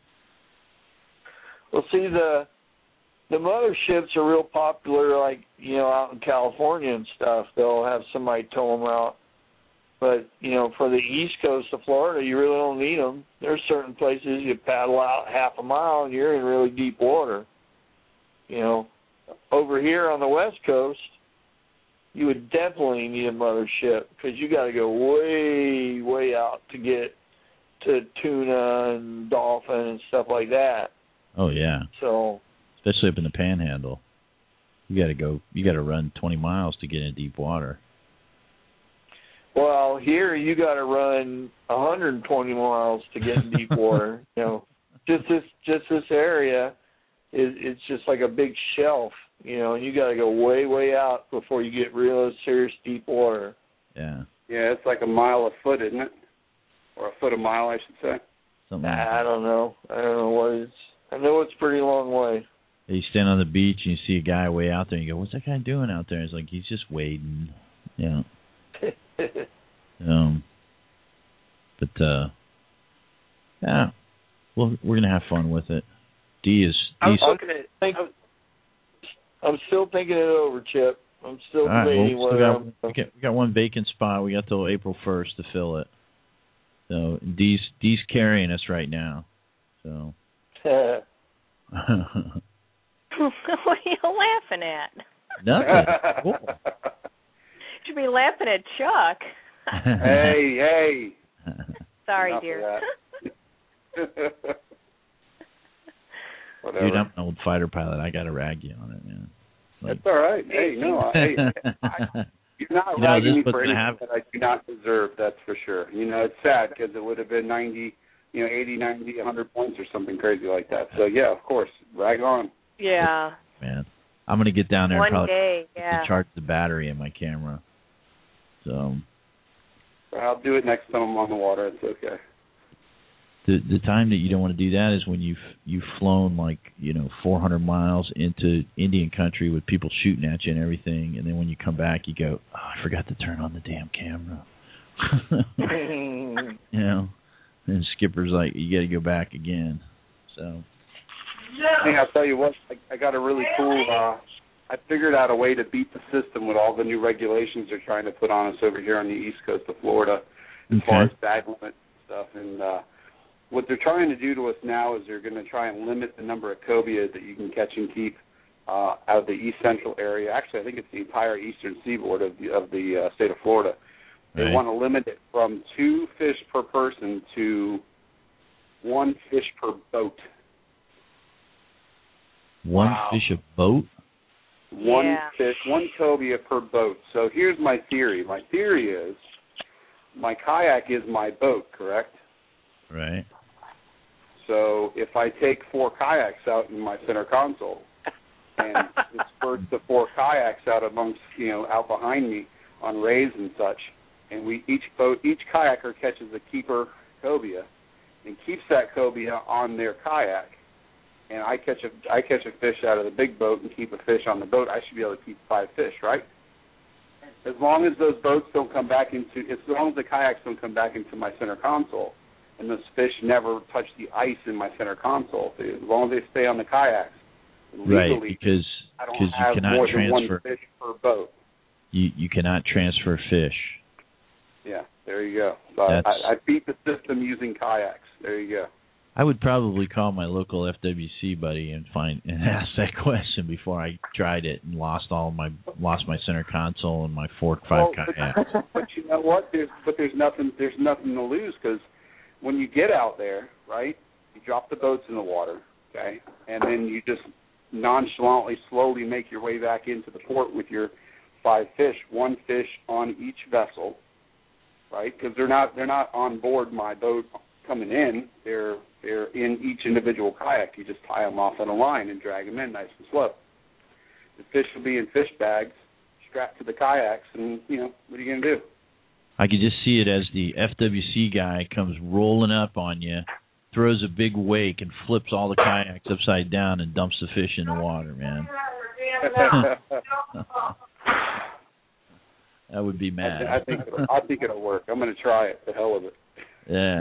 well, see, the motherships are real popular, like, you know, out in California and stuff. They'll have somebody tow them out. But, you know, for the east coast of Florida, you really don't need them. There's certain places you paddle out half a mile and you're in really deep water. You know, over here on the west coast, you would definitely need a mothership because you got to go way, way out to get to tuna and dolphin and stuff like that. Oh, yeah. So, especially up in the Panhandle. You got to run 20 miles to get in deep water. Well, here you got to run 120 miles to get in deep water. You know, just this area it's just like a big shelf. You know, and you got to go way, way out before you get real serious deep water. Yeah. Yeah, it's like a mile a foot, isn't it? Or a foot a mile, I should say. Something like I don't know what it's. I know it's a pretty long way. You stand on the beach and you see a guy way out there and you go, what's that guy doing out there? It's like, he's just wading. Yeah. But yeah. Well, we're gonna have fun with it. I'm still thinking it over, Chip. I'm still debating whether we got one vacant spot. We got till April 1st to fill it. So Dee's carrying us right now. So. What are you laughing at? Nothing. Cool. You should be laughing at Chuck. Hey. Sorry, Enough dear. Whatever. Dude, I'm an old fighter pilot. I got to rag you on it, man. That's all right. Hey, no, you're not ragging me for anything that I do not deserve, that's for sure. You know, it's sad because it would have been 90, 80, 90, 100 points or something crazy like that. So, yeah, of course, rag on. Yeah. Man, I'm going to get down there and probably charge the battery in my camera. So I'll do it next time I'm on the water. It's okay. The time that you don't want to do that is when you've flown 400 miles into Indian country with people shooting at you and everything, and then when you come back you go, oh, I forgot to turn on the damn camera. You know, and skipper's like, you got to go back again. So. Hey, I'll tell you what, I got a really cool. I figured out a way to beat the system with all the new regulations they're trying to put on us over here on the east coast of Florida, as far as bag limit and stuff. And what they're trying to do to us now is they're going to try and limit the number of cobia that you can catch and keep out of the east central area. Actually, I think it's the entire eastern seaboard of the state of Florida. They want to limit it from 2 fish per person to 1 fish per boat. One fish a boat? One fish, 1 cobia per boat. So here's my theory. My theory is my kayak is my boat, correct? Right. So if I take 4 kayaks out in my center console and disperse the 4 kayaks out amongst, out behind me on rays and such, and each kayaker catches a keeper cobia and keeps that cobia on their kayak, and I catch a fish out of the big boat and keep a fish on the boat, I should be able to keep 5 fish, right? As long as those boats don't come back as long as the kayaks don't come back into my center console, and those fish never touch the ice in my center console, as long as they stay on the kayaks, legally, right? Because you cannot more transfer than 1 fish per boat. You cannot transfer fish. Yeah, there you go. So I beat the system using kayaks. There you go. I would probably call my local FWC buddy and ask that question before I tried it and lost my center console and my 4 or 5 kayaks. But you know what? There's nothing to lose, because when you get out there, right, you drop the boats in the water, okay, and then you just nonchalantly, slowly make your way back into the port with your 5 fish, 1 fish on each vessel, right? Because they're not on board my boat coming in. They're in each individual kayak. You just tie them off on a line and drag them in nice and slow. The fish will be in fish bags strapped to the kayaks, and, you know, what are you going to do? I could just see it as the FWC guy comes rolling up on you, throws a big wake, and flips all the kayaks upside down and dumps the fish in the water, man. That would be mad. I think it'll work. I'm going to try it. The hell with it. Yeah.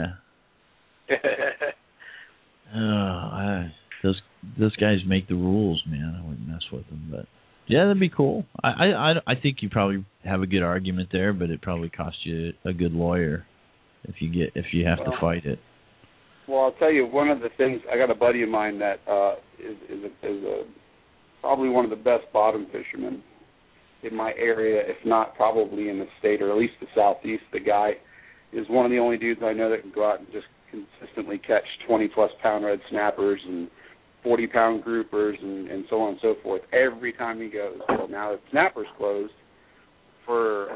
Those guys make the rules, man. I wouldn't mess with them, but yeah, that'd be cool. I think you probably have a good argument there, but it probably costs you a good lawyer if you have to fight it. Well, I'll tell you, one of the things, I got a buddy of mine that is probably one of the best bottom fishermen in my area, if not probably in the state, or at least the southeast. The guy is one of the only dudes I know that can go out and just consistently catch 20-plus pound red snappers and 40-pound groupers and so on and so forth every time he goes. Well, now the snapper's closed for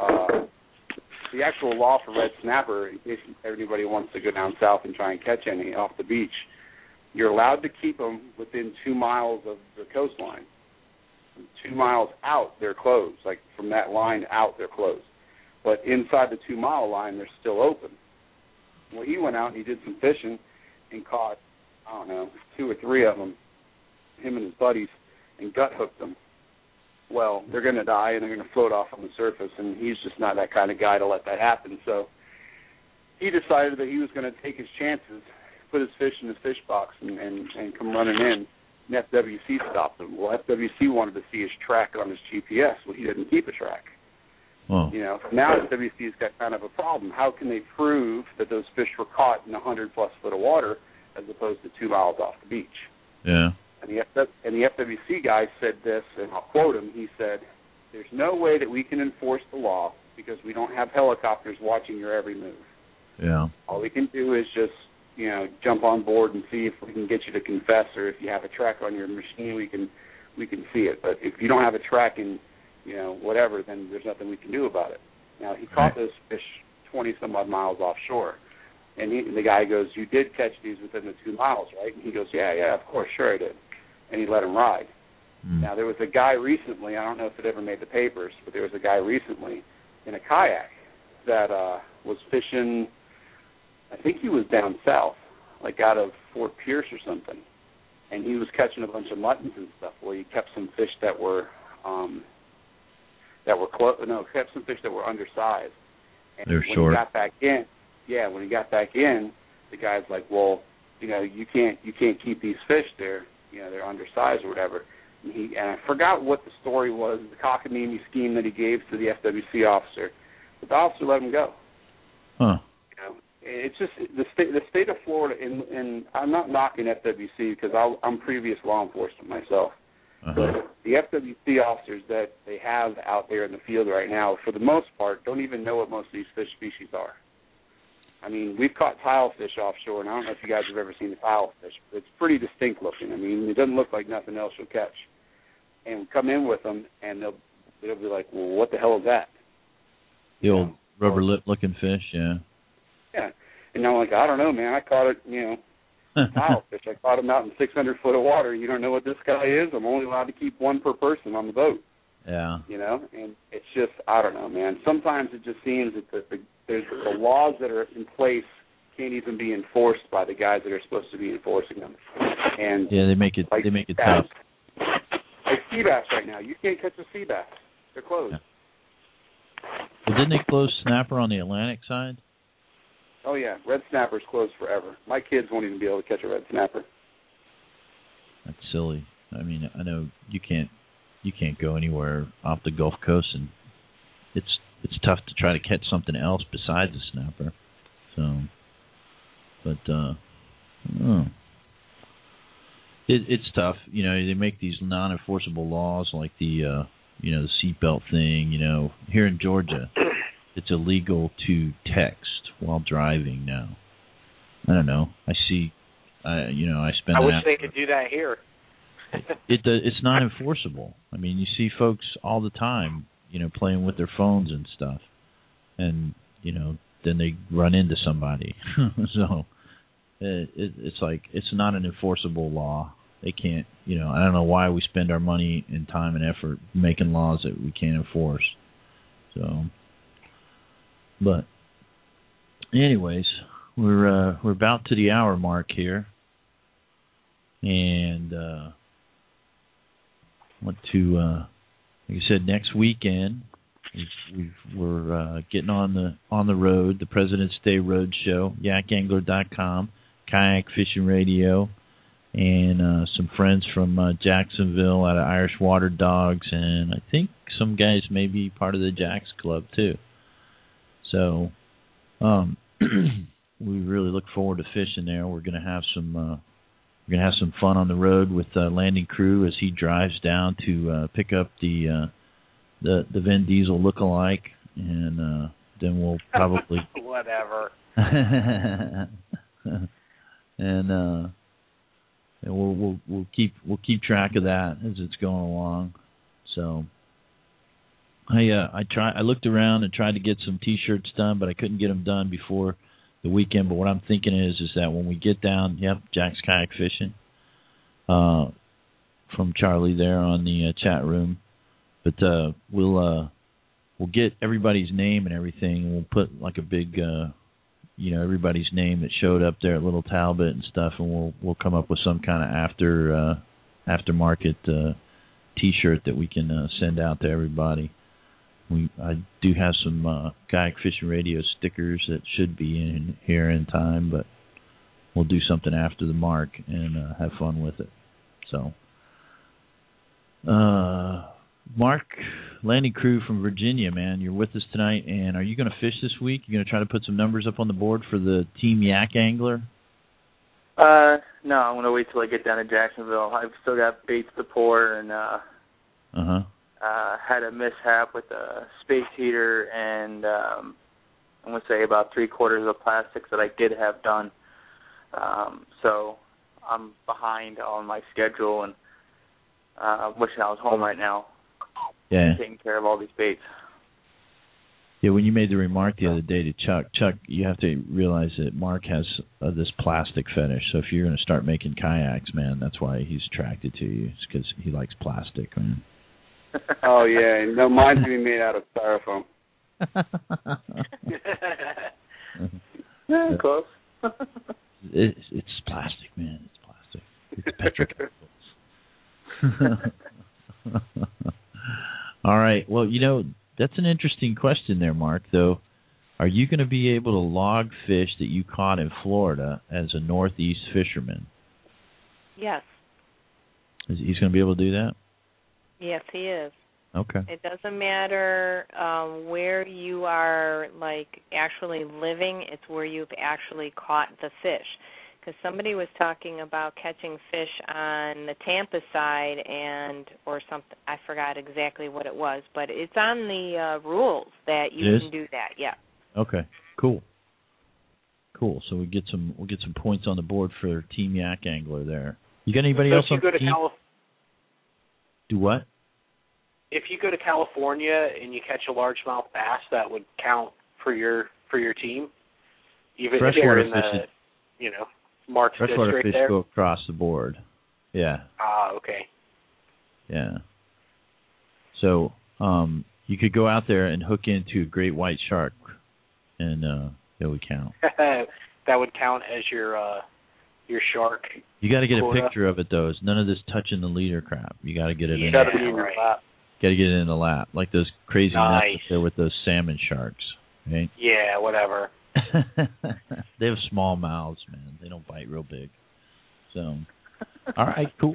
the actual law for red snapper. If anybody wants to go down south and try and catch any off the beach, you're allowed to keep them within 2 miles of the coastline. From 2 miles out, they're closed. Like from that line out, they're closed. But inside the 2 mile line, they're still open. Well, he went out and he did some fishing and caught, 2 or 3 of them, him and his buddies, and gut hooked them. Well, they're going to die and they're going to float off on the surface, and he's just not that kind of guy to let that happen. So he decided that he was going to take his chances, put his fish in his fish box, and come running in. And FWC stopped him. Well, FWC wanted to see his track on his GPS. Well, he didn't keep a track. Oh. You know, now FWC's got kind of a problem. How can they prove that those fish were caught in 100-plus foot of water as opposed to 2 miles off the beach? Yeah. And the FWC guy said this, and I'll quote him. He said, "There's no way that we can enforce the law because we don't have helicopters watching your every move. Yeah. All we can do is just, jump on board and see if we can get you to confess, or if you have a track on your machine, we can see it. But if you don't have a track in, whatever, then there's nothing we can do about it." Now, he caught those fish 20-some-odd miles offshore. And the guy goes, "You did catch these within the 2 miles, right?" And he goes, yeah, of course, sure I did. And he let him ride. Now, there was a guy recently, I don't know if it ever made the papers, but there was a guy recently in a kayak that was fishing, I think he was down south, like out of Fort Pierce or something. And he was catching a bunch of muttons and stuff. Well, he kept some fish that were kept some fish that were undersized. And they're when short. He got back in, when he got back in, the guy's like, "Well, you can't keep these fish. They're undersized or whatever." And I forgot what the story was, the cockamamie scheme that he gave to the FWC officer, but the officer let him go. Huh. It's just the state of Florida, and I'm not knocking FWC because I'm previous law enforcement myself. Uh-huh. But the FWC officers that they have out there in the field right now, for the most part, don't even know what most of these fish species are. I mean, we've caught tilefish offshore, and I don't know if you guys have ever seen a tilefish, but it's pretty distinct looking. I mean, it doesn't look like nothing else you'll catch. And we come in with them, and they'll be like, "Well, what the hell is that?" The old rubber lip looking fish, yeah. Yeah. And I'm like, "I don't know, man. I caught it, tilefish. I caught him out in 600 foot of water. You don't know what this guy is? I'm only allowed to keep one per person on the boat." Yeah. And it's just, I don't know, man. Sometimes it just seems that the laws that are in place can't even be enforced by the guys that are supposed to be enforcing them. And yeah, they make it tough. Like sea bass right now, you can't catch a sea bass. They're closed. Yeah. Well, didn't they close snapper on the Atlantic side? Oh yeah, red snapper's closed forever. My kids won't even be able to catch a red snapper. That's silly. I mean, I know you can't go anywhere off the Gulf Coast, and it's tough to try to catch something else besides a snapper. So, but Oh. It's tough. You know, they make these non-enforceable laws like the the seatbelt thing. You know, here in Georgia, it's illegal to text while driving now. I don't know. I see. I spend. I wish they could do that here. It's not enforceable. I mean, you see folks all the time, playing with their phones and stuff, and then they run into somebody. So it's like it's not an enforceable law. They can't. I don't know why we spend our money and time and effort making laws that we can't enforce. So, but anyways, we're about to the hour mark here, and want to, like I said, next weekend we're getting on the road, the President's Day Road Show, yakangler.com, Kayak Fishing Radio, and some friends from Jacksonville out of Irish Water Dogs, and I think some guys may be part of the Jacks Club too. So we really look forward to fishing there. We're gonna have some fun on the road with Landing Crew as he drives down to pick up the Vin Diesel lookalike, and then we'll probably whatever. and we'll keep track of that as it's going along. So I looked around and tried to get some T-shirts done, but I couldn't get them done before the weekend. But what I'm thinking is that when we get down, Jack's Kayak Fishing, from Charlie there on the chat room, but we'll get everybody's name and everything, and we'll put like a big everybody's name that showed up there at Little Talbot and stuff, and we'll come up with some kind of aftermarket T-shirt that we can send out to everybody. I do have some Kayak Fishing Radio stickers that should be in here in time, but we'll do something after the mark and have fun with it. So, Mark, Landing Crew from Virginia, man, you're with us tonight, and are you going to fish this week? You going to try to put some numbers up on the board for the Team Yak Angler? No, I'm going to wait till I get down to Jacksonville. I've still got baits to pour, and had a mishap with a space heater and I'm going to say about 3/4 of plastics that I did have done. So I'm behind on my schedule, and wishing I was home right now. Yeah. Taking care of all these baits. Yeah, when you made the remark the other day to Chuck, you have to realize that Mark has this plastic fetish. So if you're going to start making kayaks, man, that's why he's attracted to you. It's because he likes plastic, man. Oh, yeah. No, mine's going to be made out of styrofoam. Yeah, close. It's plastic, man. It's plastic. It's petrochemicals. All right. Well, that's an interesting question there, Mark, though. Are you going to be able to log fish that you caught in Florida as a Northeast fisherman? Yes. He's going to be able to do that? Yes, he is. Okay. It doesn't matter where you are, actually living. It's where you've actually caught the fish. Because somebody was talking about catching fish on the Tampa side or something. I forgot exactly what it was, but it's on the rules that you can do that. Yeah. Okay. Cool. So we'll get some points on the board for Team Yak Angler there. You got anybody else on the team? Do what? If you go to California and you catch a largemouth bass, that would count for your team. Even if you're in the Mark's freshwater district fish there. Go across the board. Yeah. Ah, okay. Yeah. So you could go out there and hook into a great white shark, and it would count. That would count as your shark. You got to get quota. a picture of it, though. It's none of this touching the leader crap. You got to get it in. Got to be in your lap. Got to get it in the lap, like those crazy nuts up there with those salmon sharks, right? Yeah, whatever. They have small mouths, man. They don't bite real big. So, all right, cool.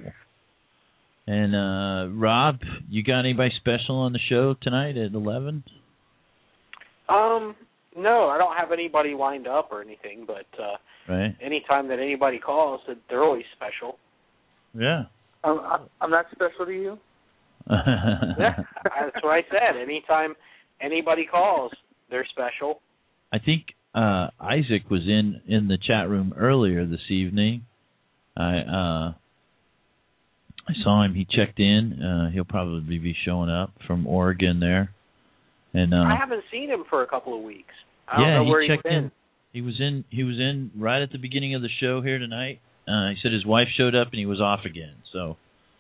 And Rob, you got anybody special on the show tonight at 11? No, I don't have anybody lined up or anything, but right. Anytime that anybody calls, they're always special. Yeah. I'm not special to you? Yeah, that's what I said. Anytime anybody calls, they're special. I think Isaac was in the chat room earlier this evening. I saw him. He checked in. He'll probably be showing up from Oregon there. And I haven't seen him for a couple of weeks. I don't know where he checked he's been. in. He was in right at the beginning of the show here tonight. He said his wife showed up and he was off again. So,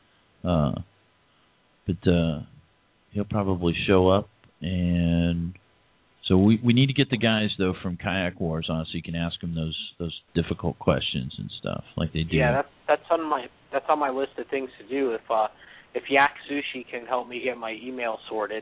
but he'll probably show up. And so we need to get the guys though from Kayak Wars on, so you can ask them those difficult questions and stuff like they do. Yeah, that's on my list of things to do. If Yak Sushi can help me get my email sorted,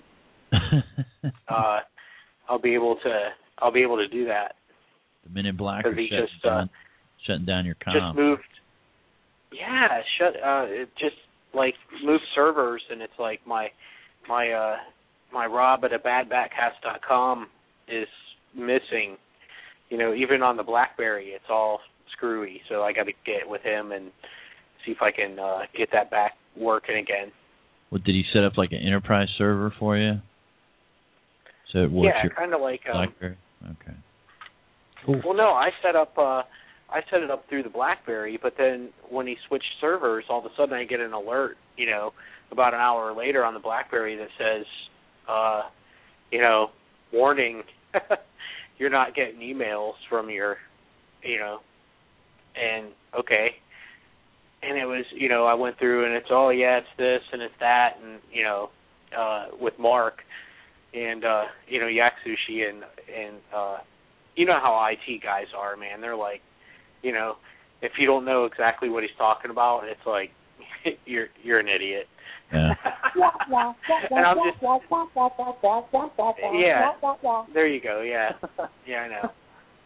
I'll be able to do that. The Men in Black are shutting down your comm. Just moved. Yeah, it just like moved servers, and it's like my rob@abadbackcast.com is missing. You know, even on the BlackBerry, it's all screwy. So I got to get with him and see if I can get that back working again. What, did he set up like an enterprise server for you? So it works. Yeah, kind of like BlackBerry. Okay. Cool. Well, no, I set it up through the BlackBerry, but then when he switched servers, all of a sudden I get an alert, you know, about an hour later on the BlackBerry that says, you know, warning, you're not getting emails from your, you know, and okay. And it was, you know, I went through and it's, oh, yeah, it's this and it's that, and, you know, with Mark and, you know, Yak Sushi and you know how IT guys are, man. They're like, you know, if you don't know exactly what he's talking about, it's like, you're an idiot. Yeah. And I'm just, yeah, there you go, yeah. Yeah, I know.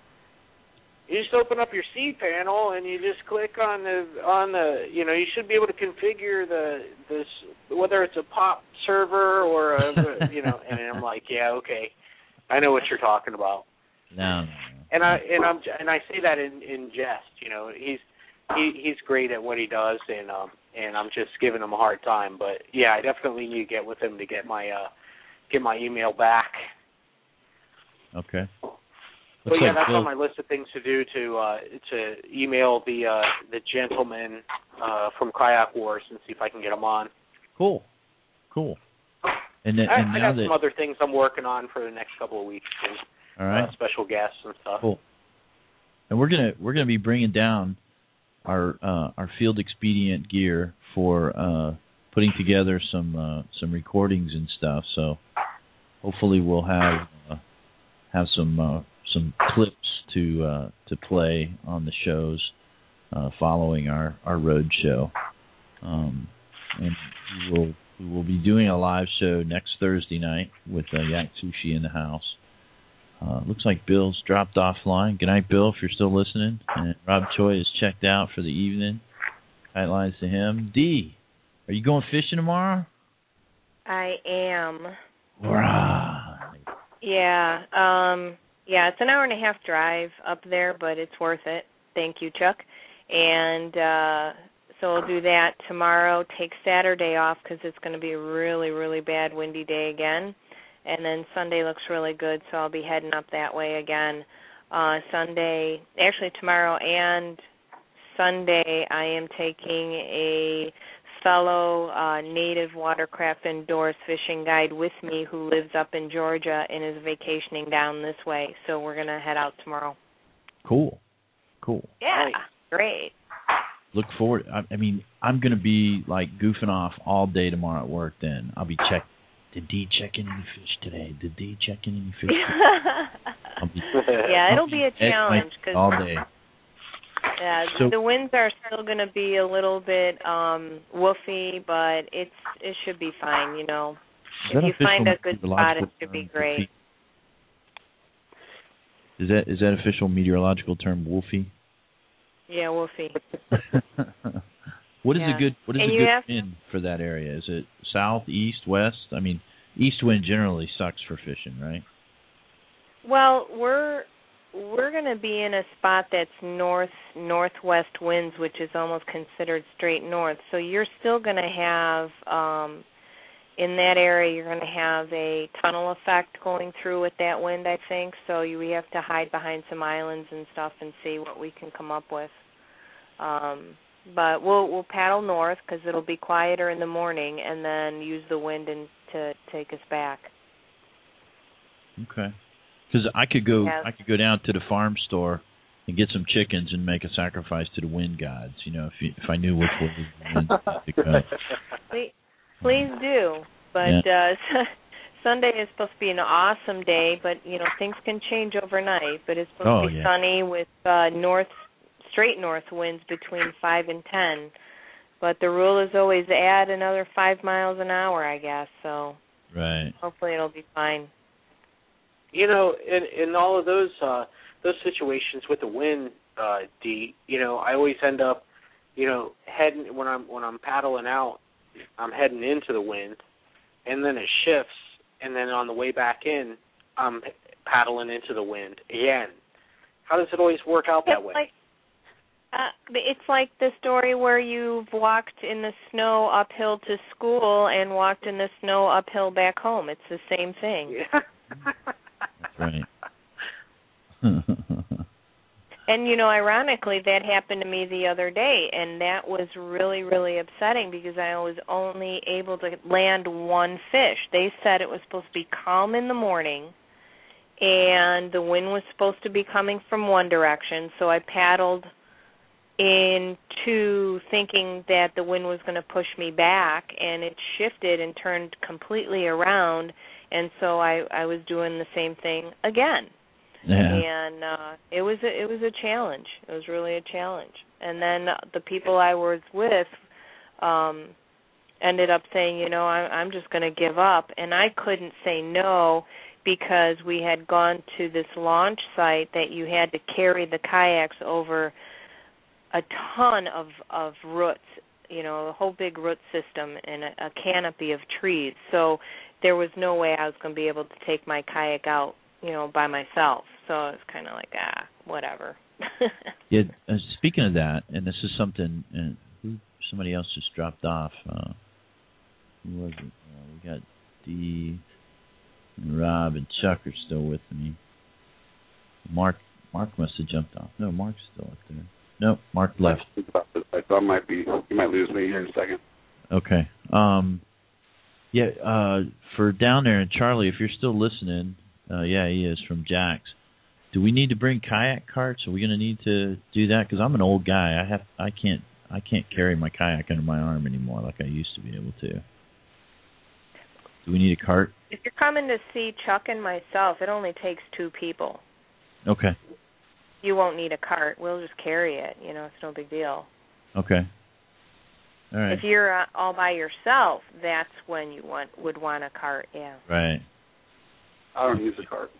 You just open up your C panel and you just click on the you know, you should be able to configure this whether it's a POP server or a you know, and I'm like, yeah, okay, I know what you're talking about. No. And I say that in jest, you know, he's great at what he does, and I'm just giving him a hard time. But yeah, I definitely need to get with him to get my email back. Okay. But yeah, that's on my list of things to do to email the gentleman from Kayak Wars and see if I can get him on. Cool. And I got some other things I'm working on for the next couple of weeks too. All right. Special guests and stuff. Cool. And we're gonna be bringing down our Field Expedient gear for putting together some recordings and stuff. So hopefully we'll have some clips to play on the shows following our road show, and we will be doing a live show next Thursday night with Yak Sushi in the house. Looks like Bill's dropped offline. Good night, Bill, if you're still listening. And Rob Choi is checked out for the evening. Tight lines to him. D, are you going fishing tomorrow? I am. Right. Yeah. Yeah, it's an hour and a half drive up there, but it's worth it. Thank you, Chuck. And so we'll do that tomorrow. Take Saturday off because it's going to be a really, really bad windy day again. And then Sunday looks really good, so I'll be heading up that way again. Sunday, actually tomorrow and Sunday, I am taking a fellow native watercraft indoors fishing guide with me who lives up in Georgia and is vacationing down this way. So we're going to head out tomorrow. Cool. Yeah, nice. Great. Look forward. I mean, I'm going to be like goofing off all day tomorrow at work then. I'll be checking. Did D check in any fish today? Yeah, it'll be a challenge because all day. Yeah, So, the winds are still going to be a little bit woofy, but it should be fine. You know, if you find a good spot, it should be great. Is that official meteorological term, woofy? Yeah, woofy. What is a good wind for that area? Is it south, east, west? I mean, east wind generally sucks for fishing, right? Well, we're going to be in a spot that's northwest winds, which is almost considered straight north. So you're still going to have in that area, you're going to have a tunnel effect going through with that wind, I think. So we have to hide behind some islands and stuff and see what we can come up with. But we'll paddle north because it'll be quieter in the morning, and then use the wind to take us back. Okay. Because I could go down to the farm store and get some chickens and make a sacrifice to the wind gods. If I knew which way the wind to go. Please do. But Sunday is supposed to be an awesome day, but things can change overnight. But it's supposed to be sunny with straight north winds between 5 and 10. But the rule is always add another 5 miles an hour, I guess. So hopefully it'll be fine. In all of those situations with the wind, Dee, I always end up, heading when I'm paddling out, I'm heading into the wind, and then it shifts, and then on the way back in, I'm paddling into the wind again. How does it always work out that way? It's like the story where you've walked in the snow uphill to school and walked in the snow uphill back home. It's the same thing. Yeah. That's right. And, ironically, that happened to me the other day, and that was really, really upsetting because I was only able to land one fish. They said it was supposed to be calm in the morning, and the wind was supposed to be coming from one direction, so I paddled into thinking that the wind was going to push me back, and it shifted and turned completely around, and so I was doing the same thing again. Yeah. And it was a challenge. It was really a challenge. And then the people I was with ended up saying, I'm just going to give up. And I couldn't say no because we had gone to this launch site that you had to carry the kayaks over a ton of roots, a whole big root system and a canopy of trees. So there was no way I was going to be able to take my kayak out, by myself. So it's kind of like, whatever. Yeah. Speaking of that, and this is something, somebody else just dropped off. Who was it? We got Dee and Rob and Chuck are still with me. Mark must have jumped off. No, Mark's still up there. No, Mark left. I thought you might lose me here in a second. Okay. For down there, and Charlie, if you're still listening, he is from Jack's. Do we need to bring kayak carts? Are we going to need to do that? Because I'm an old guy. I can't carry my kayak under my arm anymore like I used to be able to. Do we need a cart? If you're coming to see Chuck and myself, it only takes 2 people. Okay. You won't need a cart. We'll just carry it. It's no big deal. Okay. All right. If you're all by yourself, that's when you would want a cart, yeah. Right. I don't use a cart.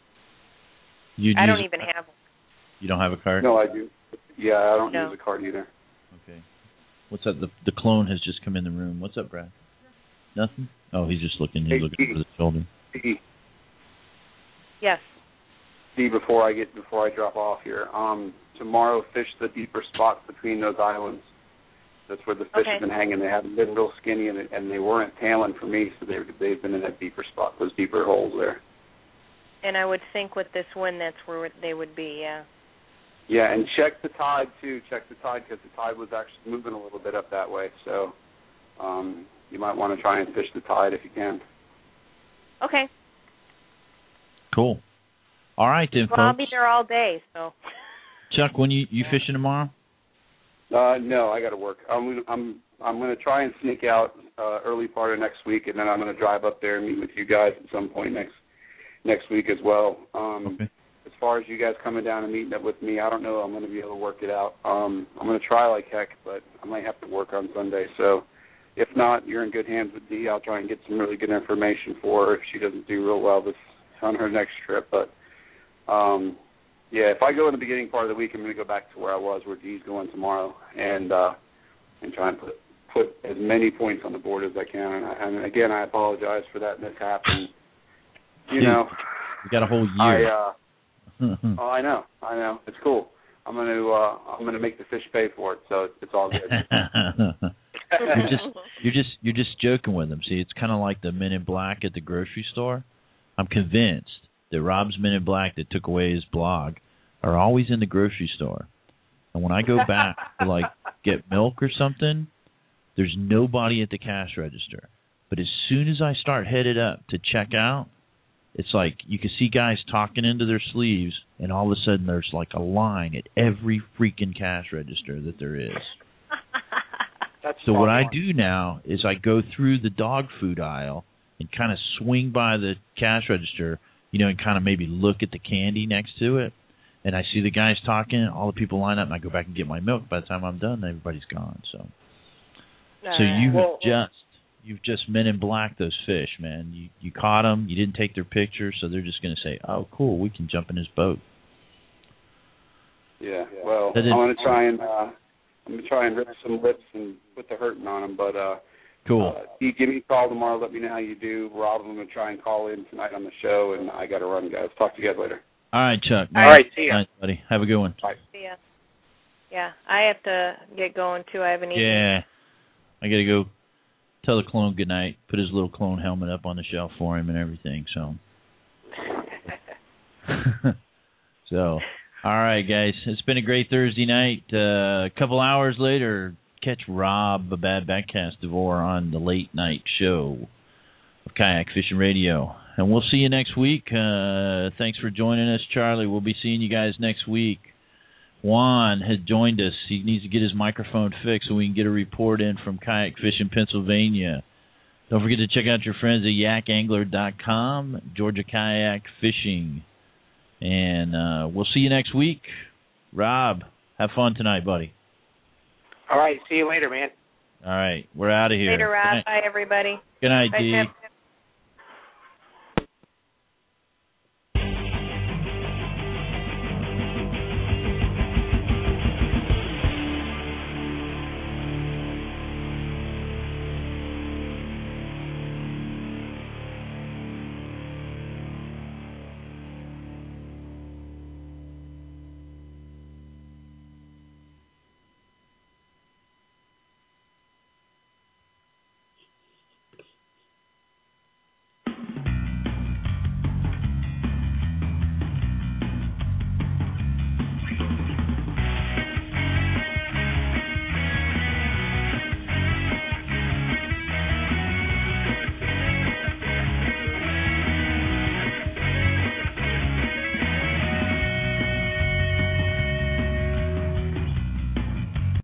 I don't even have one. You don't have a cart? No, I do. Yeah, I don't use a cart either. Okay. What's up? The clone has just come in the room. What's up, Brad? Nothing? Oh, he's just looking. He's looking over the shoulder. Yes. See, before I drop off here, tomorrow fish the deeper spots between those islands. That's where the fish have been hanging. They haven't been real skinny, and they weren't tailing for me, so they've been in that deeper spot, those deeper holes there. And I would think with this wind, that's where they would be, yeah. Yeah, and check the tide, too. Check the tide, because the tide was actually moving a little bit up that way, so you might want to try and fish the tide if you can. Okay. Cool. All right, then, folks. Well, I'll be there all day, so. Chuck, when you fishing tomorrow? No, I got to work. I'm going to try and sneak out early part of next week, and then I'm going to drive up there and meet with you guys at some point next week as well. Okay. As far as you guys coming down and meeting up with me, I don't know. I'm going to be able to work it out. I'm going to try like heck, but I might have to work on Sunday. So if not, you're in good hands with Dee. I'll try and get some really good information for her if she doesn't do real well on her next trip. But if I go in the beginning part of the week, I'm going to go back to where I was, where Dee's going tomorrow, and try and put as many points on the board as I can. And again, I apologize for that mishap. And We got a whole year. Oh, I know. It's cool. I'm gonna make the fish pay for it, so it's all good. You're just joking with them. See, it's kind of like the Men in Black at the grocery store. I'm convinced that Rob's Men in Black that took away his blog are always in the grocery store. And when I go back to like get milk or something, there's nobody at the cash register. But as soon as I start headed up to check out, it's like you can see guys talking into their sleeves, and all of a sudden there's like a line at every freaking cash register that there is. So what I do now is I go through the dog food aisle and kind of swing by the cash register, and kind of maybe look at the candy next to it. And I see the guys talking, all the people line up, and I go back and get my milk. By the time I'm done, everybody's gone. So you've just Men in Black those fish, man. You caught them. You didn't take their picture, so they're just going to say, "Oh, cool, we can jump in his boat." Yeah. Well, I'm going to try and rip some lips and put the hurting on them. But cool. You give me a call tomorrow. Let me know how you do. Rob, I'm going to try and call in tonight on the show, and I got to run, guys. Talk to you guys later. All right, Chuck. All right, see ya. Nice, buddy. Have a good one. Bye. See ya. Yeah, I have to get going, too. I haven't eaten. Yeah. I got to go tell the clone good night, put his little clone helmet up on the shelf for him and everything. So, all right, guys. It's been a great Thursday night. A couple hours later, catch Rob, a Bad Backcast DeVore, on the late night show of Kayak Fishing Radio. And we'll see you next week. Thanks for joining us, Charlie. We'll be seeing you guys next week. Juan has joined us. He needs to get his microphone fixed so we can get a report in from Kayak Fishing Pennsylvania. Don't forget to check out your friends at yakangler.com, Georgia Kayak Fishing. And we'll see you next week. Rob, have fun tonight, buddy. All right, see you later, man. All right, we're out of here. Later, Rob. Bye, everybody. Good night, Bye, Dee. Chip.